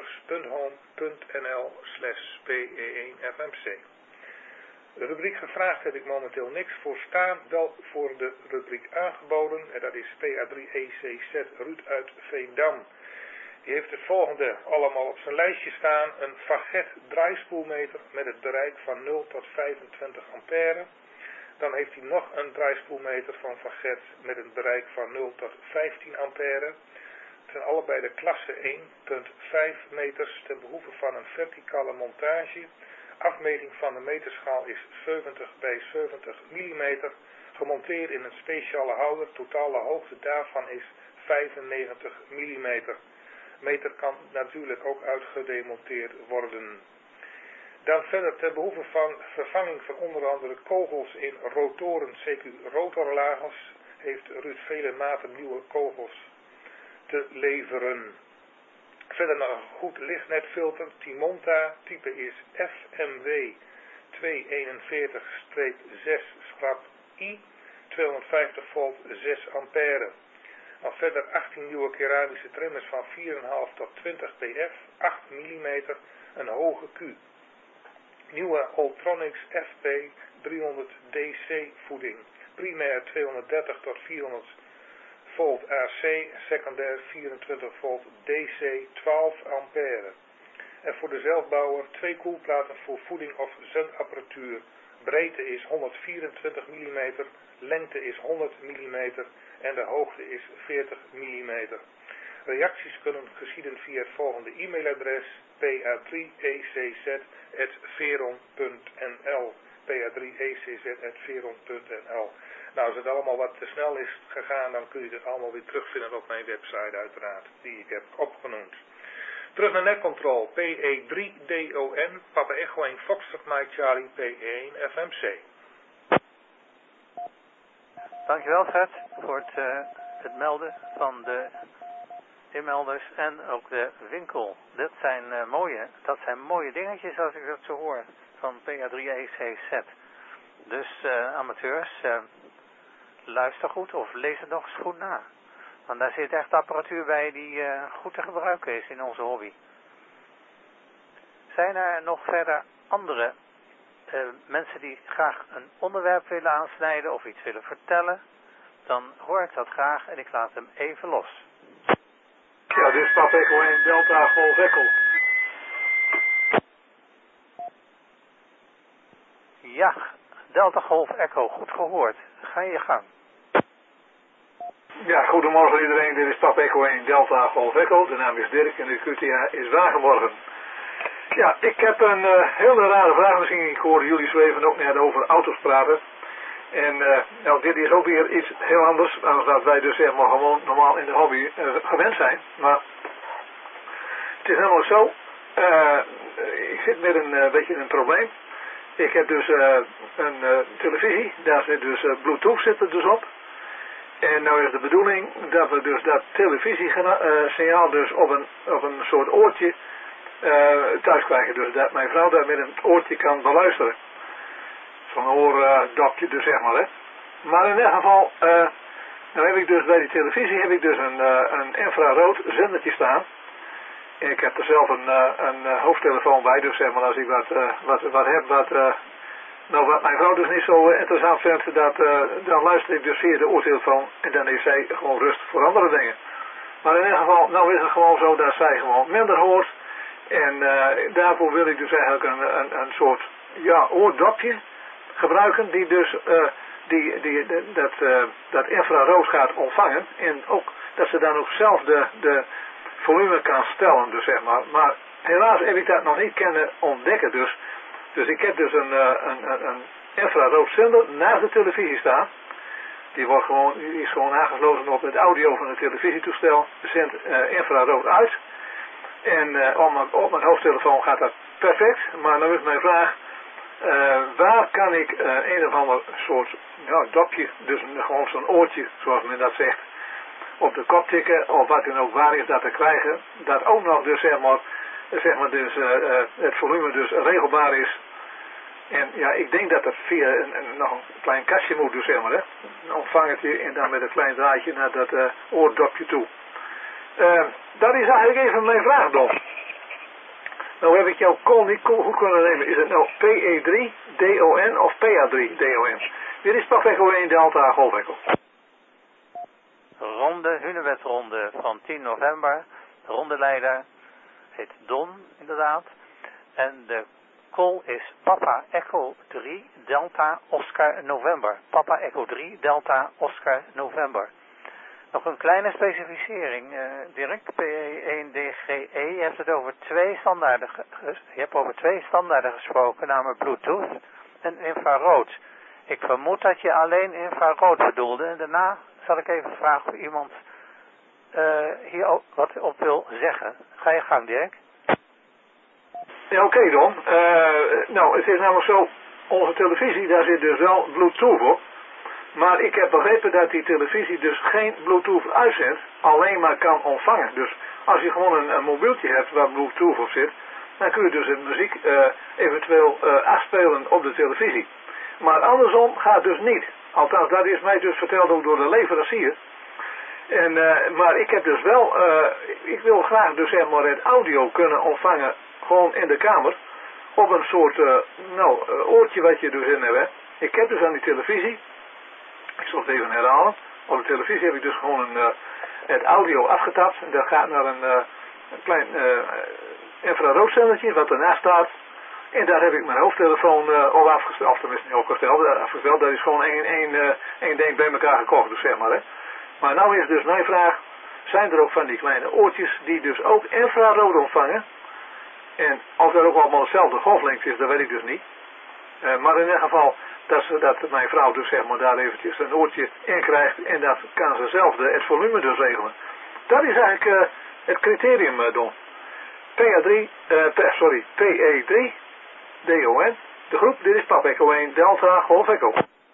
members.home.nl/PE1FMC. De rubriek gevraagd heb ik momenteel niks voor staan, wel voor de rubriek aangeboden. En dat is PA3ECZ Ruud uit Veendam. Die heeft het volgende allemaal op zijn lijstje staan. Een Faget draaispoelmeter met het bereik van 0 tot 25 ampère. Dan heeft hij nog een draaispoelmeter van Faget met een bereik van 0 tot 15 ampère. Het zijn allebei de klasse 1,5 meters ten behoeve van een verticale montage. Afmeting van de meterschaal is 70 bij 70 mm. Gemonteerd in een speciale houder. Totale hoogte daarvan is 95 mm. Meter kan natuurlijk ook uitgedemonteerd worden. Dan verder ten behoeve van vervanging van onder andere kogels in rotoren, CQ rotorlagers, heeft Ruud vele maten nieuwe kogels te leveren. Verder nog een goed lichtnetfilter, Timonta, type is FMW 241-6-I, 250 volt 6 ampère. Dan verder 18 nieuwe keramische trimmers van 4,5 tot 20 pf, 8 mm, een hoge Q. Nieuwe Ultronics FP 300 DC voeding, primair 230 tot 400 volt AC, secundair 24 volt DC 12 ampère. En voor de zelfbouwer 2 koelplaten voor voeding of zendapparatuur. Breedte is 124 mm, lengte is 100 mm en de hoogte is 40 mm. Reacties kunnen geschieden via het volgende e-mailadres pa3ecz@veron.nl pa3ecz@veron.nl. Nou, als het allemaal wat te snel is gegaan, dan kun je het allemaal weer terugvinden op mijn website uiteraard, die ik heb opgenoemd. Terug naar netcontrol, PE3DON, Papa Echo 1 Foxtrot Mike Charlie, PE1 FMC. Dankjewel Fred voor het melden van de inmelders en ook de winkel. Dat zijn mooie dingetjes als ik dat zo hoor van PA3ECZ. Dus amateurs, luister goed of lees het nog eens goed na. Want daar zit echt apparatuur bij die goed te gebruiken is in onze hobby. Zijn er nog verder andere mensen die graag een onderwerp willen aansnijden of iets willen vertellen? Dan hoor ik dat graag en ik laat hem even los. Ja, dit is Papa Echo 1 Delta Golf Echo. Ja, Delta Golf Echo, goed gehoord. Ga je gang. Ja, goedemorgen iedereen. Dit is Papa Echo 1 Delta Golf Echo. De naam is Dirk en de QTA is Wagenborgen. Ja, ik heb een hele rare vraag. Misschien ik hoorde jullie zo even ook net over auto's praten. En nou, dit is ook weer iets heel anders. Dan dat wij dus helemaal gewoon normaal in de hobby gewend zijn. Maar het is helemaal zo. Ik zit met een beetje een probleem. Ik heb dus een televisie. Daar zit dus Bluetooth zit er dus op. En nou is de bedoeling dat we dus dat televisiesignaal dus op een soort oortje thuis krijgen. Dus dat mijn vrouw daar met een oortje kan beluisteren. Zo'n oordopje dus zeg maar hè. Maar in ieder geval, nou heb ik dus bij die televisie heb ik dus een infrarood zendertje staan. En ik heb er zelf een hoofdtelefoon bij, dus zeg maar als ik wat heb wat mijn vrouw dus niet zo interessant vindt, dan luister ik dus via de oortelefoon en dan is zij gewoon rust voor andere dingen. Maar in ieder geval, nou is het gewoon zo dat zij gewoon minder hoort. En daarvoor wil ik dus eigenlijk een soort oordopje gebruiken die dus dat infrarood gaat ontvangen. En ook dat ze dan ook zelf de volume kan stellen, dus zeg maar. Maar helaas heb ik dat nog niet kunnen ontdekken, dus ik heb dus een infraroodzender naast de televisie staan. Die is gewoon aangesloten op het audio van het televisietoestel. Zendt infrarood uit. En op mijn hoofdtelefoon gaat dat perfect. Maar dan is mijn vraag, waar kan ik een of ander soort dopje, dus gewoon zo'n oortje, zoals men dat zegt, op de kop tikken, of wat dan ook, waar is dat te krijgen, dat ook nog dus zeg maar dus het volume dus regelbaar is. En ja, ik denk dat dat via nog een klein kastje moet, dus zeg maar hè, een ontvangertje en dan met een klein draadje naar dat oordopje toe. Dat is eigenlijk even mijn vraag, Don. Nou heb ik jouw call niet goed kunnen nemen. Is het nou PE3DON of PA3DON? Dit is Papa Echo 1 Delta Golf Echo. Ronde, Hunebedronde van 10 november. De rondeleider heet Don, inderdaad. En de call is Papa Echo 3 Delta Oscar November. Papa Echo 3 Delta Oscar November. Nog een kleine specificering, Dirk, PE1DGE. Je hebt over twee standaarden gesproken, namelijk Bluetooth en infrarood. Ik vermoed dat je alleen infrarood bedoelde. En daarna zal ik even vragen of iemand hier wat op wil zeggen. Ga je gang, Dirk. Ja, oké, Don. Nou, het is namelijk zo, onze televisie, daar zit dus wel Bluetooth op. Maar ik heb begrepen dat die televisie dus geen Bluetooth uitzendt, alleen maar kan ontvangen. Dus als je gewoon een mobieltje hebt waar Bluetooth op zit, dan kun je dus de muziek eventueel afspelen op de televisie. Maar andersom gaat dus niet. Althans, dat is mij dus verteld ook door de leverancier. Maar ik heb dus wel, ik wil graag dus zeg maar het audio kunnen ontvangen, gewoon in de kamer, op een soort, oortje wat je dus in hebt. Hè. Ik heb dus aan die televisie, ik zal het even herhalen, op de televisie heb ik dus gewoon het audio afgetapt. En dat gaat naar een klein infraroodcellertje wat ernaast staat. En daar heb ik mijn hoofdtelefoon op afgesteld, of tenminste niet afgesteld, dat is gewoon één ding bij elkaar gekocht, dus zeg maar. Hè. Maar nou is dus mijn vraag, zijn er ook van die kleine oortjes die dus ook infrarood ontvangen? En of dat ook allemaal dezelfde golflengte is, dat weet ik dus niet. Maar in ieder geval, dat mijn vrouw dus zeg maar daar eventjes een oortje in krijgt en dat kan ze zelf het volume dus regelen. Dat is eigenlijk het criterium, Don. PE3, DON, de groep, dit is Papa Echo 1, Delta, Golf Echo.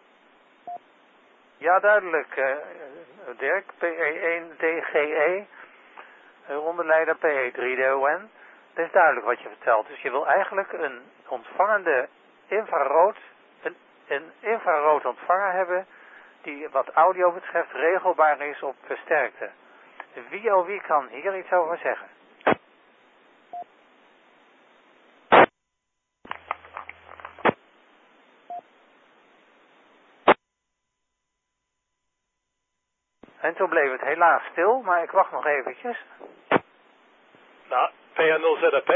Ja, duidelijk, Dirk. PE1 DGE, rondeleider PE3 DON. Dat is duidelijk wat je vertelt. Dus je wil eigenlijk een ontvangende een infrarood ontvanger hebben die wat audio betreft regelbaar is op sterkte. Wie kan hier iets over zeggen? En toen bleef het helaas stil, maar ik wacht nog eventjes. Nou, PA0ZAP.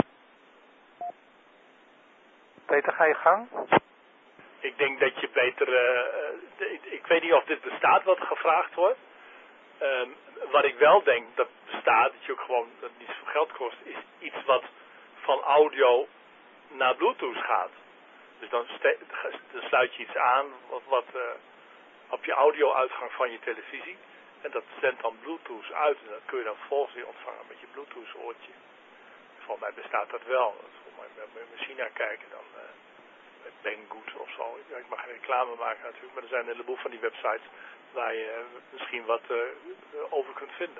Peter, ga je gang? Ik denk dat je beter... ik weet niet of dit bestaat wat gevraagd wordt. Wat ik wel denk dat bestaat, dat je ook gewoon dat het niet zoveel geld kost, is iets wat van audio naar Bluetooth gaat. Dus dan sluit je iets aan wat op je audio-uitgang van je televisie. En dat zendt dan Bluetooth uit. En dat kun je dan vervolgens weer ontvangen met je Bluetooth-oortje. Volgens mij bestaat dat wel. Volgens mij met mijn China kijken dan met Banggood of zo. Ja, ik mag geen reclame maken natuurlijk, maar er zijn een heleboel van die websites waar je misschien wat over kunt vinden.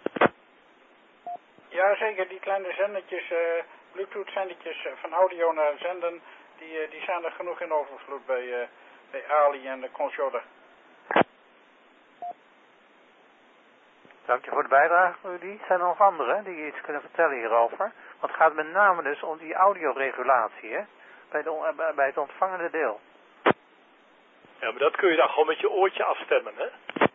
Ja, zeker. Die kleine zendertjes, Bluetooth-zendertjes van audio naar zenden, die zijn er genoeg in overvloed bij Ali en de Controller. Dank je voor de bijdrage, Rudy. Zijn er nog anderen die iets kunnen vertellen hierover? Want het gaat met name dus om die audioregulatie, hè? Bij het ontvangende deel. Ja, maar dat kun je dan gewoon met je oortje afstemmen, hè?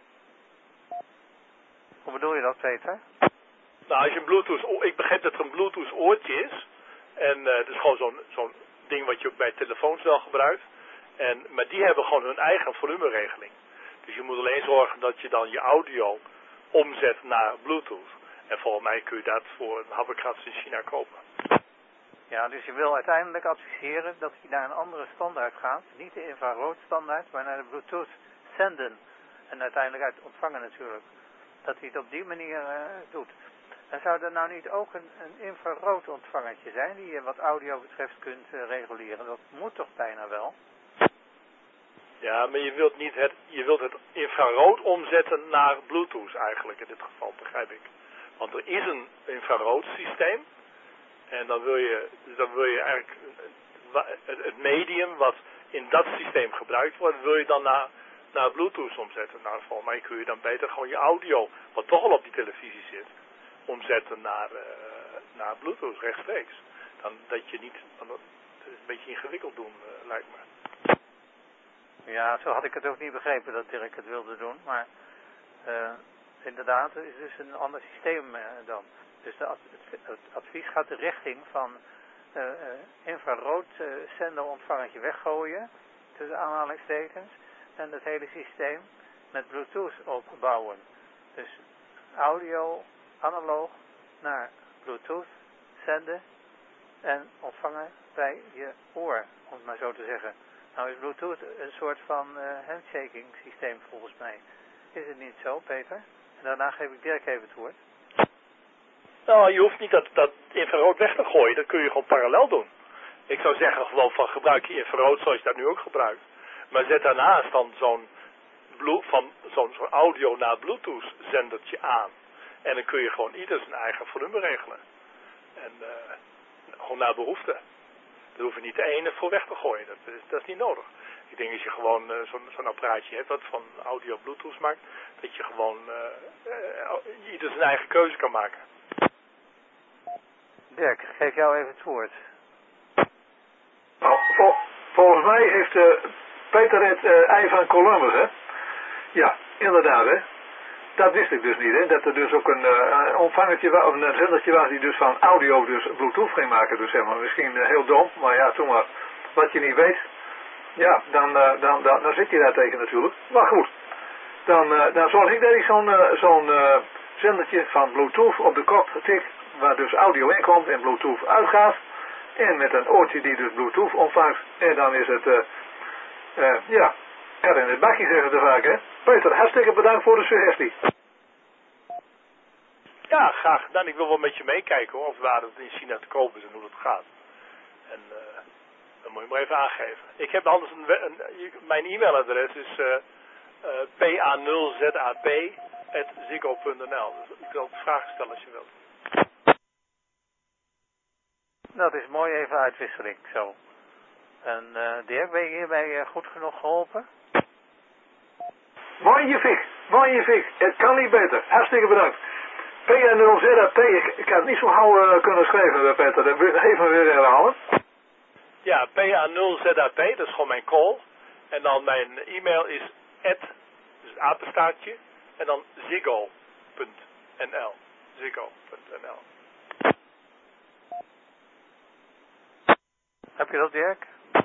Hoe bedoel je dat, Peter? Nou, als je een Bluetooth... Ik begrijp dat er een Bluetooth oortje is. En het is gewoon zo'n ding wat je ook bij telefoons wel gebruikt. Maar die hebben gewoon hun eigen volumeregeling. Dus je moet alleen zorgen dat je dan je audio omzet naar Bluetooth. En volgens mij kun je dat voor een habbekrats in China kopen. Ja, dus je wil uiteindelijk adviseren dat je naar een andere standaard gaat. Niet de infrarood standaard, maar naar de Bluetooth zenden. En uiteindelijk uit ontvangen natuurlijk. Dat hij het op die manier doet. En zou er nou niet ook een infrarood ontvangertje zijn die je wat audio betreft kunt reguleren? Dat moet toch bijna wel? Ja, maar je wilt het infrarood omzetten naar Bluetooth eigenlijk in dit geval, begrijp ik. Want er is een infrarood systeem. En dan wil je eigenlijk het medium wat in dat systeem gebruikt wordt, wil je dan naar Bluetooth omzetten. Nou, volgens mij kun je dan beter gewoon je audio, wat toch al op die televisie zit, omzetten naar Bluetooth rechtstreeks. Dan dat je niet, het is een beetje ingewikkeld doen, lijkt me. Ja, zo had ik het ook niet begrepen dat Dirk het wilde doen, maar inderdaad, het is dus een ander systeem dan. Dus het advies gaat de richting van infrarood zenderontvangertje weggooien, tussen aanhalingstekens, en het hele systeem met Bluetooth opbouwen. Dus audio analoog naar Bluetooth zenden en ontvangen bij je oor, om het maar zo te zeggen. Nou is Bluetooth een soort van handshaking systeem volgens mij. Is het niet zo, Peter? En daarna geef ik Dirk even het woord. Nou, je hoeft niet dat infrarood weg te gooien. Dat kun je gewoon parallel doen. Ik zou zeggen gewoon van gebruik je infrarood zoals je dat nu ook gebruikt. Maar zet daarnaast dan zo'n audio naar Bluetooth zendertje aan. En dan kun je gewoon ieder zijn eigen volume regelen. En gewoon naar behoefte. Daar hoef je niet de ene voor weg te gooien. Dat is niet nodig. Ik denk als je gewoon zo'n apparaatje hebt dat van audio Bluetooth maakt, dat je gewoon ieder zijn eigen keuze kan maken. Dirk, geef jou even het woord. Nou, volgens mij heeft Peter het ei van Columbus, hè? Ja, inderdaad, hè? Dat wist ik dus niet, hè? Dat er dus ook een ontvangertje was, of een zendertje was die dus van audio dus Bluetooth ging maken. Dus zeg maar, misschien heel dom, maar ja, toen maar. Wat je niet weet, ja, dan zit je daar tegen natuurlijk. Maar goed, dan zorg ik dat ik zo'n zendertje van Bluetooth op de kop tik, waar dus audio in komt en Bluetooth uitgaat. En met een oortje die dus Bluetooth ontvangt. En dan is het, ja, kat in het bakje zeggen ze vaak, hè. Peter, hartstikke bedankt voor de suggestie. Ja, graag gedaan. Ik wil wel met je meekijken hoor, of waar het in China te koop is en hoe dat gaat. En dan moet je maar even aangeven. Ik heb anders mijn e-mailadres is pa0zap@ziggo.nl. Dus ik wil vragen stellen als je wilt. Dat is mooi, even uitwisseling zo. En Dirk, ben je hierbij goed genoeg geholpen? Magnifiek. Het kan niet beter. Hartstikke bedankt. PA0ZAP, ik had het niet zo gauw kunnen schrijven, Peter. Dat even weer herhalen. Ja, PA0ZAP, dat is gewoon mijn call. En dan mijn e-mail is dus apenstaartje, en dan ziggo.nl. Ziggo.nl. Heb je dat, Dirk?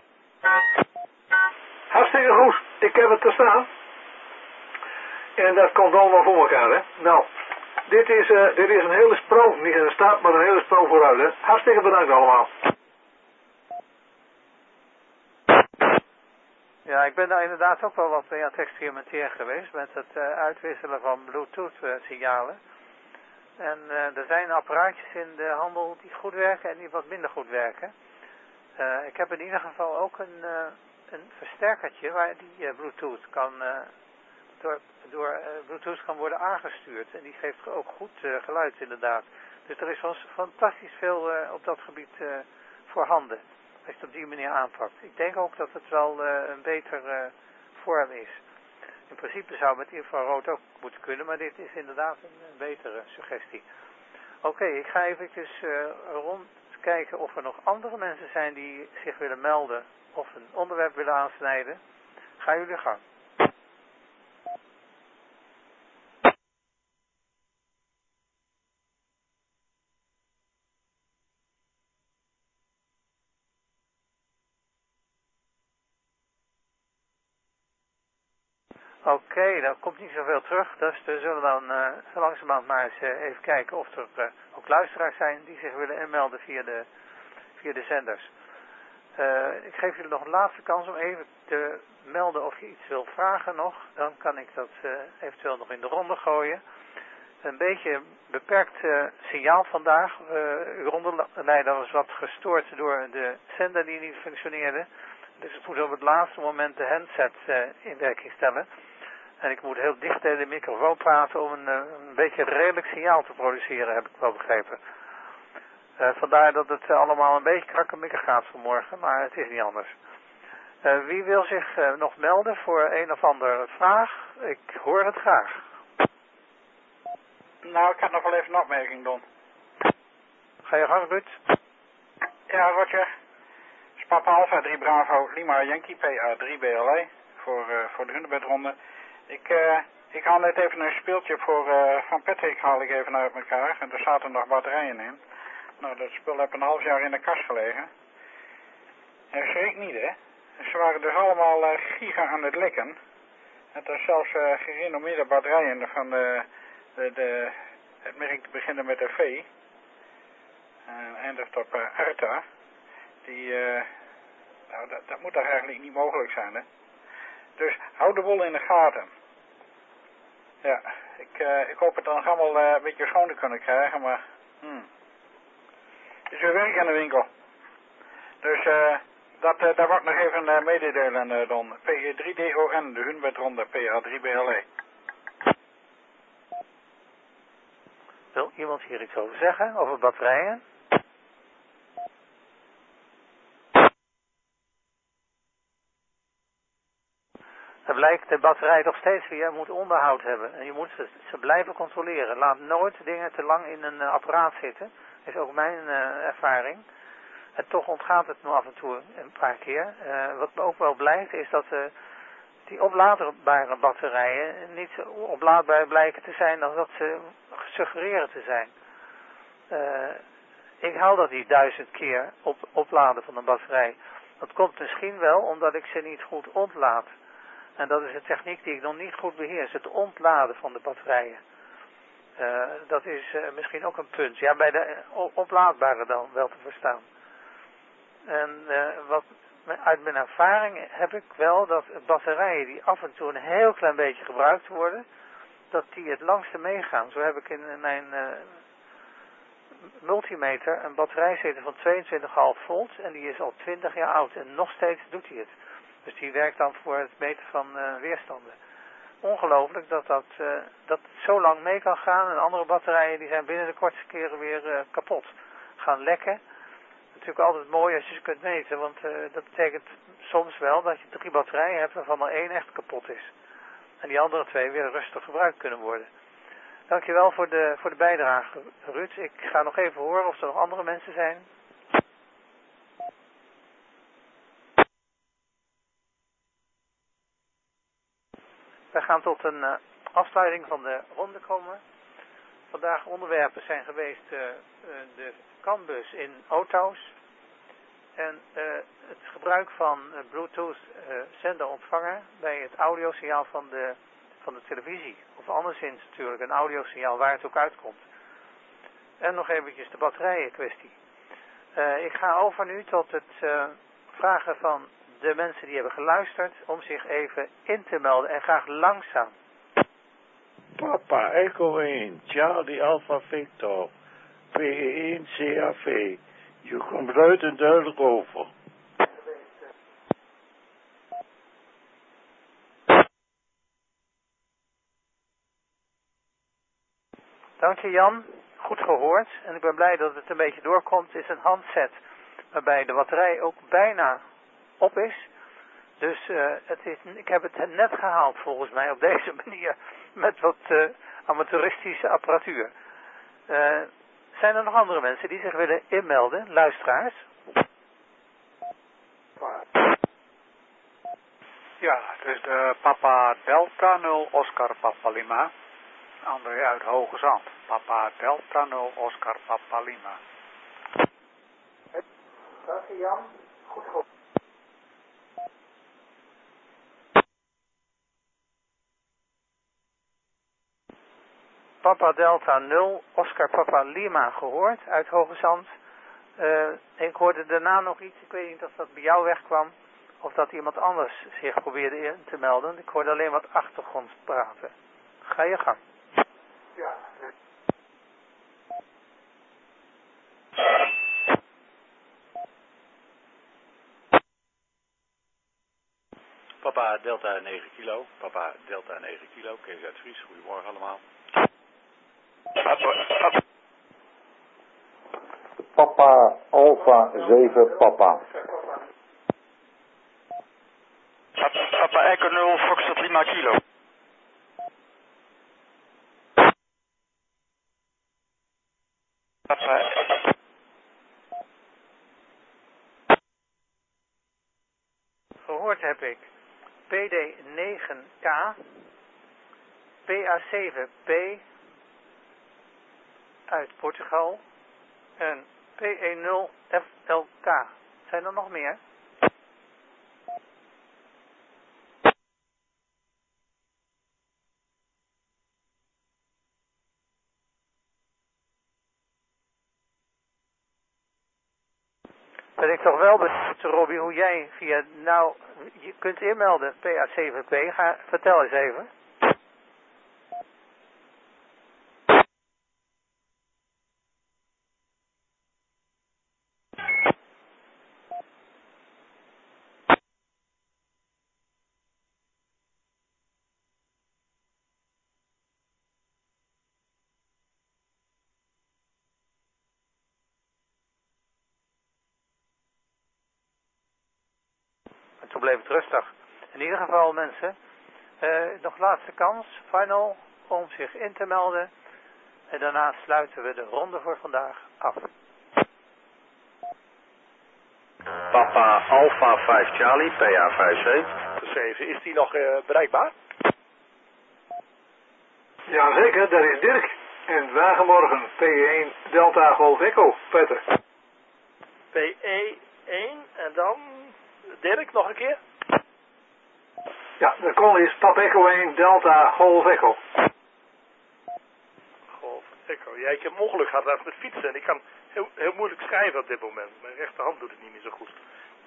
Hartstikke goed. Ik heb het te staan. En dat komt allemaal voor elkaar, hè. Nou, dit is een hele sprong, niet in de stap, maar een hele sprong vooruit, hè. Hartstikke bedankt allemaal. Ja, ik ben daar inderdaad ook wel wat mee aan het experimenteren geweest met het uitwisselen van Bluetooth signalen. En er zijn apparaatjes in de handel die goed werken en die wat minder goed werken. Ik heb in ieder geval ook een versterkertje waar die Bluetooth kan door Bluetooth kan worden aangestuurd. En die geeft ook goed geluid inderdaad. Dus er is fantastisch veel op dat gebied voorhanden. Als je het op die manier aanpakt. Ik denk ook dat het wel een betere vorm is. In principe zou het met infrarood ook moeten kunnen, maar dit is inderdaad een betere suggestie. Oké, ik ga eventjes rondkijken of er nog andere mensen zijn die zich willen melden of een onderwerp willen aansnijden. Ga jullie gang. Oké, dan komt niet zoveel terug, dus we zullen dan zo langzamerhand maar eens even kijken of er ook luisteraars zijn die zich willen inmelden via de zenders. Ik geef jullie nog een laatste kans om even te melden of je iets wilt vragen nog. Dan kan ik dat eventueel nog in de ronde gooien. Een beetje beperkt signaal vandaag. Uw rondeleider was wat gestoord door de zender die niet functioneerde. Dus ik moet op het laatste moment de handset in werking stellen. En ik moet heel dicht tegen de microfoon praten om een beetje redelijk signaal te produceren, heb ik wel begrepen. Vandaar dat het allemaal een beetje krakkemikkig gaat vanmorgen, maar het is niet anders. Wie wil zich nog melden voor een of andere vraag? Ik hoor het graag. Nou, ik had nog wel even een opmerking doen. Ga je gang, Ruud? Ja, Roger. Papa Alpha 3 Bravo Lima Yankee PA3 BLE voor de hunebedronde. Ik haal net even een speeltje van Patrick haal ik even uit elkaar. En er zaten nog batterijen in. Nou, dat spul heb een half jaar in de kast gelegen. En schrik niet, hè. Ze waren dus allemaal giga aan het lekken. Het is zelfs gerenommeerde batterijen van het merk te beginnen met een V. En eindigt op Arta. Nou, dat moet toch eigenlijk niet mogelijk zijn, hè. Dus hou de boel in de gaten. Ja, ik hoop het dan allemaal een beetje schoon te kunnen krijgen, maar... Het is weer werk aan de winkel. Dus daar wordt nog even mededelen dan. PE3DON, de hunebedronde, PA3BLE. Wil iemand hier iets over zeggen, over batterijen? blijkt de batterij toch steeds weer moet onderhoud hebben. En je moet ze blijven controleren. Laat nooit dingen te lang in een apparaat zitten. Dat is ook mijn ervaring. En toch ontgaat het me af en toe een paar keer. Wat me ook wel blijkt is dat die oplaadbare batterijen niet zo oplaadbaar blijken te zijn als dat ze suggereren te zijn. Ik haal dat niet 1000 keer opladen van een batterij. Dat komt misschien wel omdat ik ze niet goed ontlaad. En dat is een techniek die ik nog niet goed beheers. Het ontladen van de batterijen. Dat is misschien ook een punt. Ja, bij de oplaadbare dan wel te verstaan. En uit mijn ervaring heb ik wel dat batterijen die af en toe een heel klein beetje gebruikt worden, dat die het langste meegaan. Zo heb ik in mijn multimeter een batterij zitten van 22,5 volt en die is al 20 jaar oud en nog steeds doet hij het. Dus die werkt dan voor het meten van weerstanden. Ongelooflijk dat het zo lang mee kan gaan en andere batterijen die zijn binnen de kortste keren weer kapot. Gaan lekken. Natuurlijk altijd mooi als je ze kunt meten, want dat betekent soms wel dat je 3 batterijen hebt waarvan er 1 echt kapot is. En die andere 2 weer rustig gebruikt kunnen worden. Dankjewel voor de bijdrage, Ruud. Ik ga nog even horen of er nog andere mensen zijn. Wij gaan tot een afsluiting van de ronde komen. Vandaag onderwerpen zijn geweest de CAN-bus in auto's. En het gebruik van Bluetooth zender-ontvanger bij het audiosignaal van de televisie. Of anderszins natuurlijk een audiosignaal waar het ook uitkomt. En nog eventjes de batterijenkwestie. Ik ga over nu tot het vragen van de mensen die hebben geluisterd om zich even in te melden en graag langzaam. Papa Echo 1, Charlie Alpha Victor, PE1 CAV. Je komt luid en duidelijk over. Dank je Jan, goed gehoord. En ik ben blij dat het een beetje doorkomt. Het is een handset waarbij de batterij ook bijna op is. Dus ik heb het net gehaald volgens mij op deze manier met wat amateuristische apparatuur. Zijn er nog andere mensen die zich willen inmelden, luisteraars? Ja, het is de Papa Delta 0 Oscar Papa Lima. André uit Hoge Zand. Papa Delta 0 Oscar Papa Lima. Dank je Jan, goed gehoord. Papa Delta 0, Oscar Papa Lima gehoord uit Hoge Zand. Ik hoorde daarna nog iets, ik weet niet of dat bij jou wegkwam of dat iemand anders zich probeerde in te melden. Ik hoorde alleen wat achtergrond praten. Ga je gang. Ja. Papa Delta 9 kilo, Papa Delta 9 kilo, Kees uit Fries, goedemorgen allemaal. Papa Alpha 7 Papa. Papa Echo 0 Foxtrot Lima Kilo. Papa. Gehoord heb ik PD9K, PA7P uit Portugal en PE0FLK. Zijn er nog meer? Ben ik toch wel benieuwd, Robbie, hoe jij je kunt inmelden, PA7P. Vertel eens even. En toen bleef het rustig. In ieder geval, mensen, Nog laatste kans, final, om zich in te melden. En daarna sluiten we de ronde voor vandaag af. Papa Alpha 5 Charlie, PA 57. 7. Is die nog bereikbaar? Jazeker, daar is Dirk. En Wagenmorgen, PE1 Delta Golf Echo, Peter. PE1 en dan Dirk nog een keer? Ja, de call is Pap Echo 1 Delta Golf Echo. Golf Echo. Ja, ik heb een ongeluk gehad laatst met fietsen en ik kan heel moeilijk schrijven op dit moment. Mijn rechterhand doet het niet meer zo goed.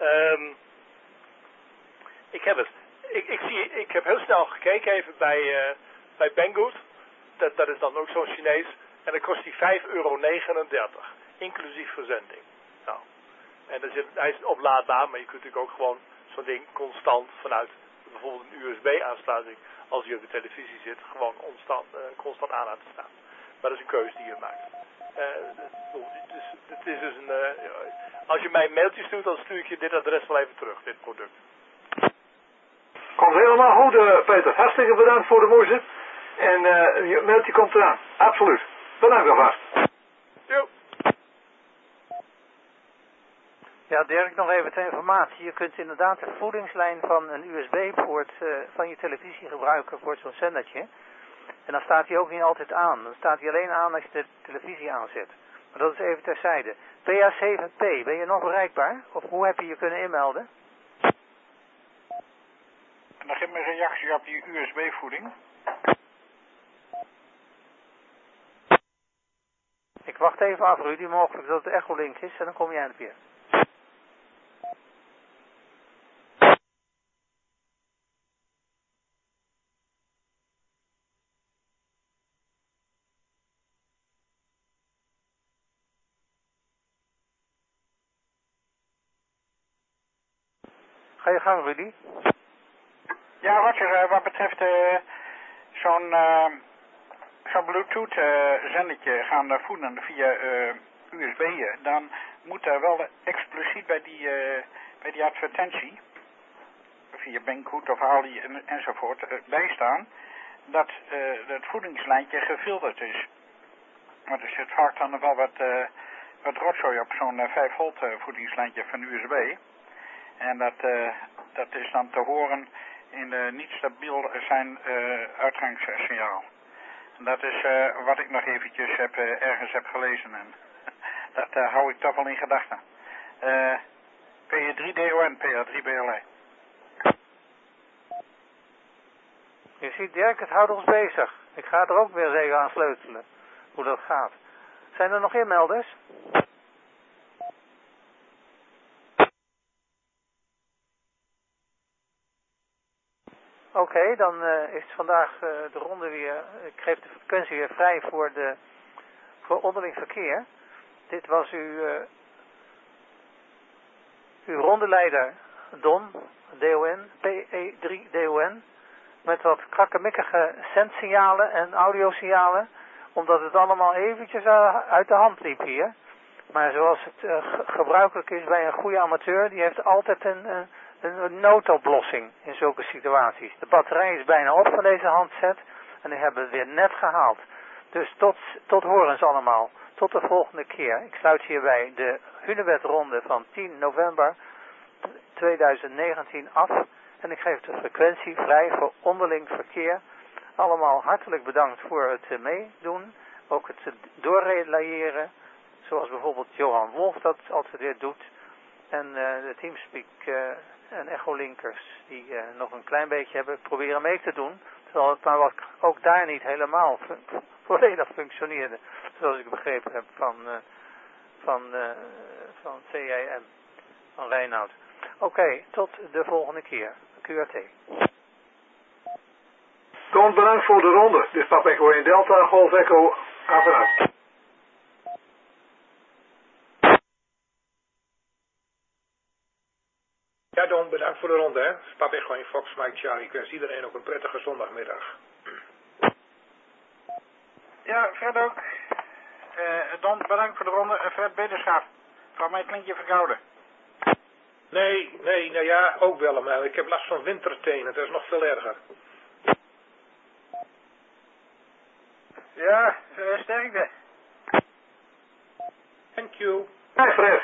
Ik heb het. Ik heb heel snel gekeken even bij Banggood. Dat is dan ook zo'n Chinees. En dan kost die €5,39. Inclusief verzending. Nou. En hij is oplaadbaar, maar je kunt natuurlijk ook gewoon zo'n ding constant vanuit bijvoorbeeld een USB-aansluiting, als je op de televisie zit, gewoon constant aan laten staan. Maar dat is een keuze die je maakt. Het is dus als je mij een mailtje stuurt, dan stuur ik je dit adres wel even terug, dit product. Komt helemaal goed, Peter. Hartstikke bedankt voor de moeite. En je mailtje komt eraan. Absoluut. Bedankt alvast. Jo. Ja, Dirk, nog even ter informatie. Je kunt inderdaad de voedingslijn van een USB-poort van je televisie gebruiken voor zo'n zendertje. En dan staat hij ook niet altijd aan. Dan staat hij alleen aan als je de televisie aanzet. Maar dat is even terzijde. PA7P, ben je nog bereikbaar? Of hoe heb je je kunnen inmelden? En dan geef me een reactie op die USB-voeding. Ik wacht even af, Rudy. Mogelijk dat het de Echolink is en dan kom jij aan het weer. Ga je gang, Rudy. Ja, Roger, wat betreft zo'n Bluetooth zendertje gaan voeden via USB, dan moet er wel expliciet bij die advertentie, via Banggood of Ali enzovoort, bijstaan dat het voedingslijntje gefilterd is. Want er zit vaak dan wel wat rotzooi op zo'n 5 volt voedingslijntje van USB. En dat is dan te horen in de niet stabiel zijn uitgangssignaal. En dat is wat ik nog eventjes ergens heb gelezen. En dat hou ik toch wel in gedachten. PE3DON, PA3BLE. Je ziet, Dirk, het houdt ons bezig. Ik ga er ook weer even aan sleutelen, hoe dat gaat. Zijn er nog inmelders? Oké, dan is vandaag de ronde weer, ik geef de frequentie weer vrij voor onderling verkeer. Dit was uw rondeleider Don, DON, PE3DON, met wat krakkemikkige centsignalen en audiosignalen, omdat het allemaal eventjes uit de hand liep hier. Maar zoals het gebruikelijk is bij een goede amateur, die heeft altijd een noodoplossing in zulke situaties. De batterij is bijna op van deze handset en die hebben het weer net gehaald. Dus tot horens allemaal. Tot de volgende keer. Ik sluit hierbij de Hunebed-ronde van 10 november 2019 af. En ik geef de frequentie vrij voor onderling verkeer. Allemaal hartelijk bedankt voor het meedoen. Ook het doorrelayeren. Zoals bijvoorbeeld Johan Wolf dat altijd weer doet. En de Teamspeak en Echolinkers die nog een klein beetje hebben proberen mee te doen. Terwijl het maar ook daar niet helemaal volledig functioneerde. Zoals ik begrepen heb van CIM, van Reinoud. Oké, tot de volgende keer. QRT. Komt bedankt voor de ronde. Dit is Pap Echo 1 Delta, Golf Echo, apparaat. Ja, Don, bedankt voor de ronde, hè. Pap Echo 1 Fox Mike Charlie. Ik wens iedereen ook een prettige zondagmiddag. Ja, Fred ook. Don, bedankt voor de ronde. Fred Beterschap. Van mij klinkt je verkouden. Nee, nou ja, ook wel, maar ik heb last van wintertenen. Dat is nog veel erger. Ja, sterkte. Thank you. Hey Fred.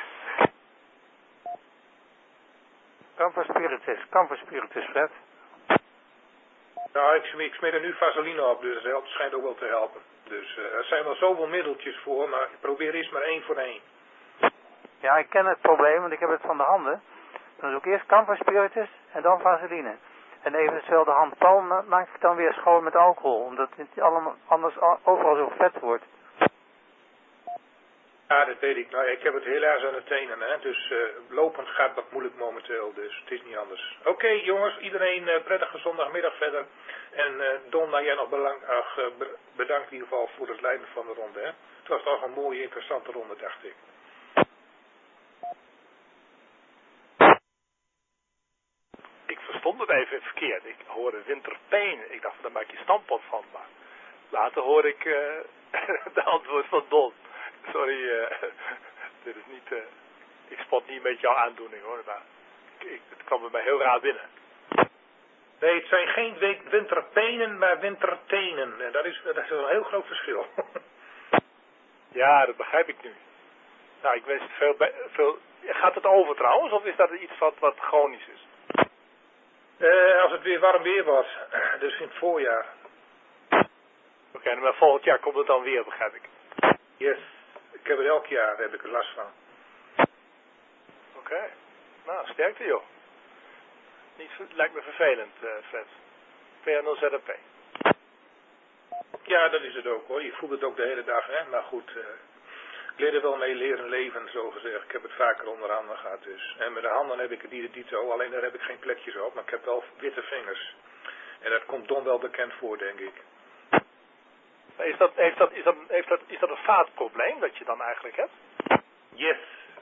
Camphor Spiritus, Fred. Nou, ik smeer er nu vaseline op, dus dat schijnt ook wel te helpen. Dus er zijn wel zoveel middeltjes voor, maar ik probeer eerst maar 1 voor 1. Ja, ik ken het probleem, want ik heb het van de handen. Dan doe ik eerst Camphor Spiritus en dan vaseline. En eventueel de handpalm maak ik dan weer schoon met alcohol, omdat het allemaal anders overal zo vet wordt. Ja, dat weet ik. Nou, ik heb het heel erg aan de tenen, hè. Dus lopend gaat wat moeilijk momenteel, dus het is niet anders. Oké, jongens, iedereen prettige zondagmiddag verder. En Don, nou jij nog bedankt in ieder geval voor het leiden van de ronde, hè. Het was toch een mooie, interessante ronde, dacht ik. Ik verstond het even verkeerd. Ik hoorde winterpijn. Ik dacht, daar maak je stampot van. Maar later hoor ik de antwoord van Don. Sorry, dit is niet... ik spot niet met jouw aandoening hoor. Maar het kwam bij mij heel raar binnen. Nee, het zijn geen winterpenen, maar wintertenen. En dat is een heel groot verschil. Ja, dat begrijp ik nu. Nou, ik wens het veel... Gaat het over trouwens? Of is dat iets wat chronisch is? Als het weer warm weer was. Dus in het voorjaar. Oké, maar volgend jaar komt het dan weer, begrijp ik. Yes. Ik heb het elk jaar, heb ik er last van. Oké. Nou, sterkte joh. Lijkt me vervelend, Fred. PNL-ZP. Ja, dat is het ook hoor. Je voelt het ook de hele dag, hè. Maar goed, ik leer er wel mee leren leven, zo gezegd. Ik heb het vaker onder handen gehad dus. En met de handen heb ik het dito, alleen daar heb ik geen plekjes op. Maar ik heb wel witte vingers. En dat komt Don wel bekend voor, denk ik. Is dat een vaatprobleem dat je dan eigenlijk hebt? Yes.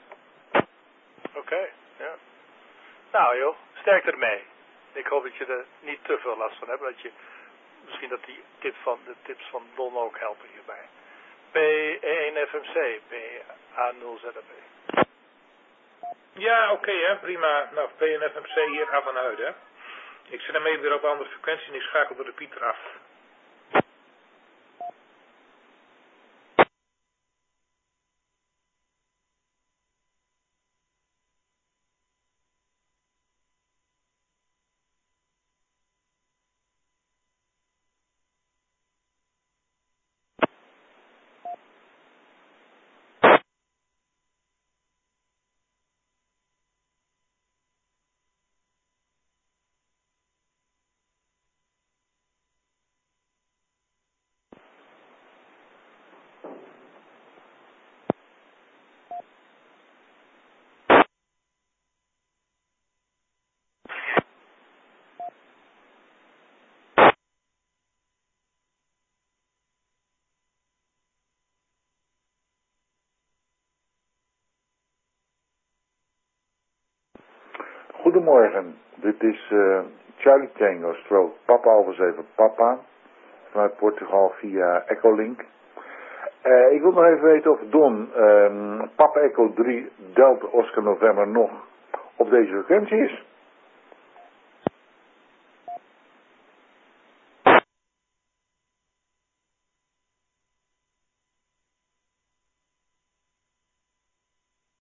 Oké, ja. Nou joh, sterkte ermee. Ik hoop dat je er niet te veel last van hebt. Dat je, misschien dat de tips van Don ook helpen hierbij. P1FMC, PA0ZB. Ja, oké, hè, prima. Nou, PNFMC hier af en uit, hè. Ik zet hem even weer op andere frequentie en ik schakel de repeater af. Goedemorgen, dit is Charlie Tango stroke Papa Alpha 7 Papa vanuit Portugal via Echolink. Ik wil nog even weten of Don Papa Echo 3 Delta Oscar November nog op deze frequentie is.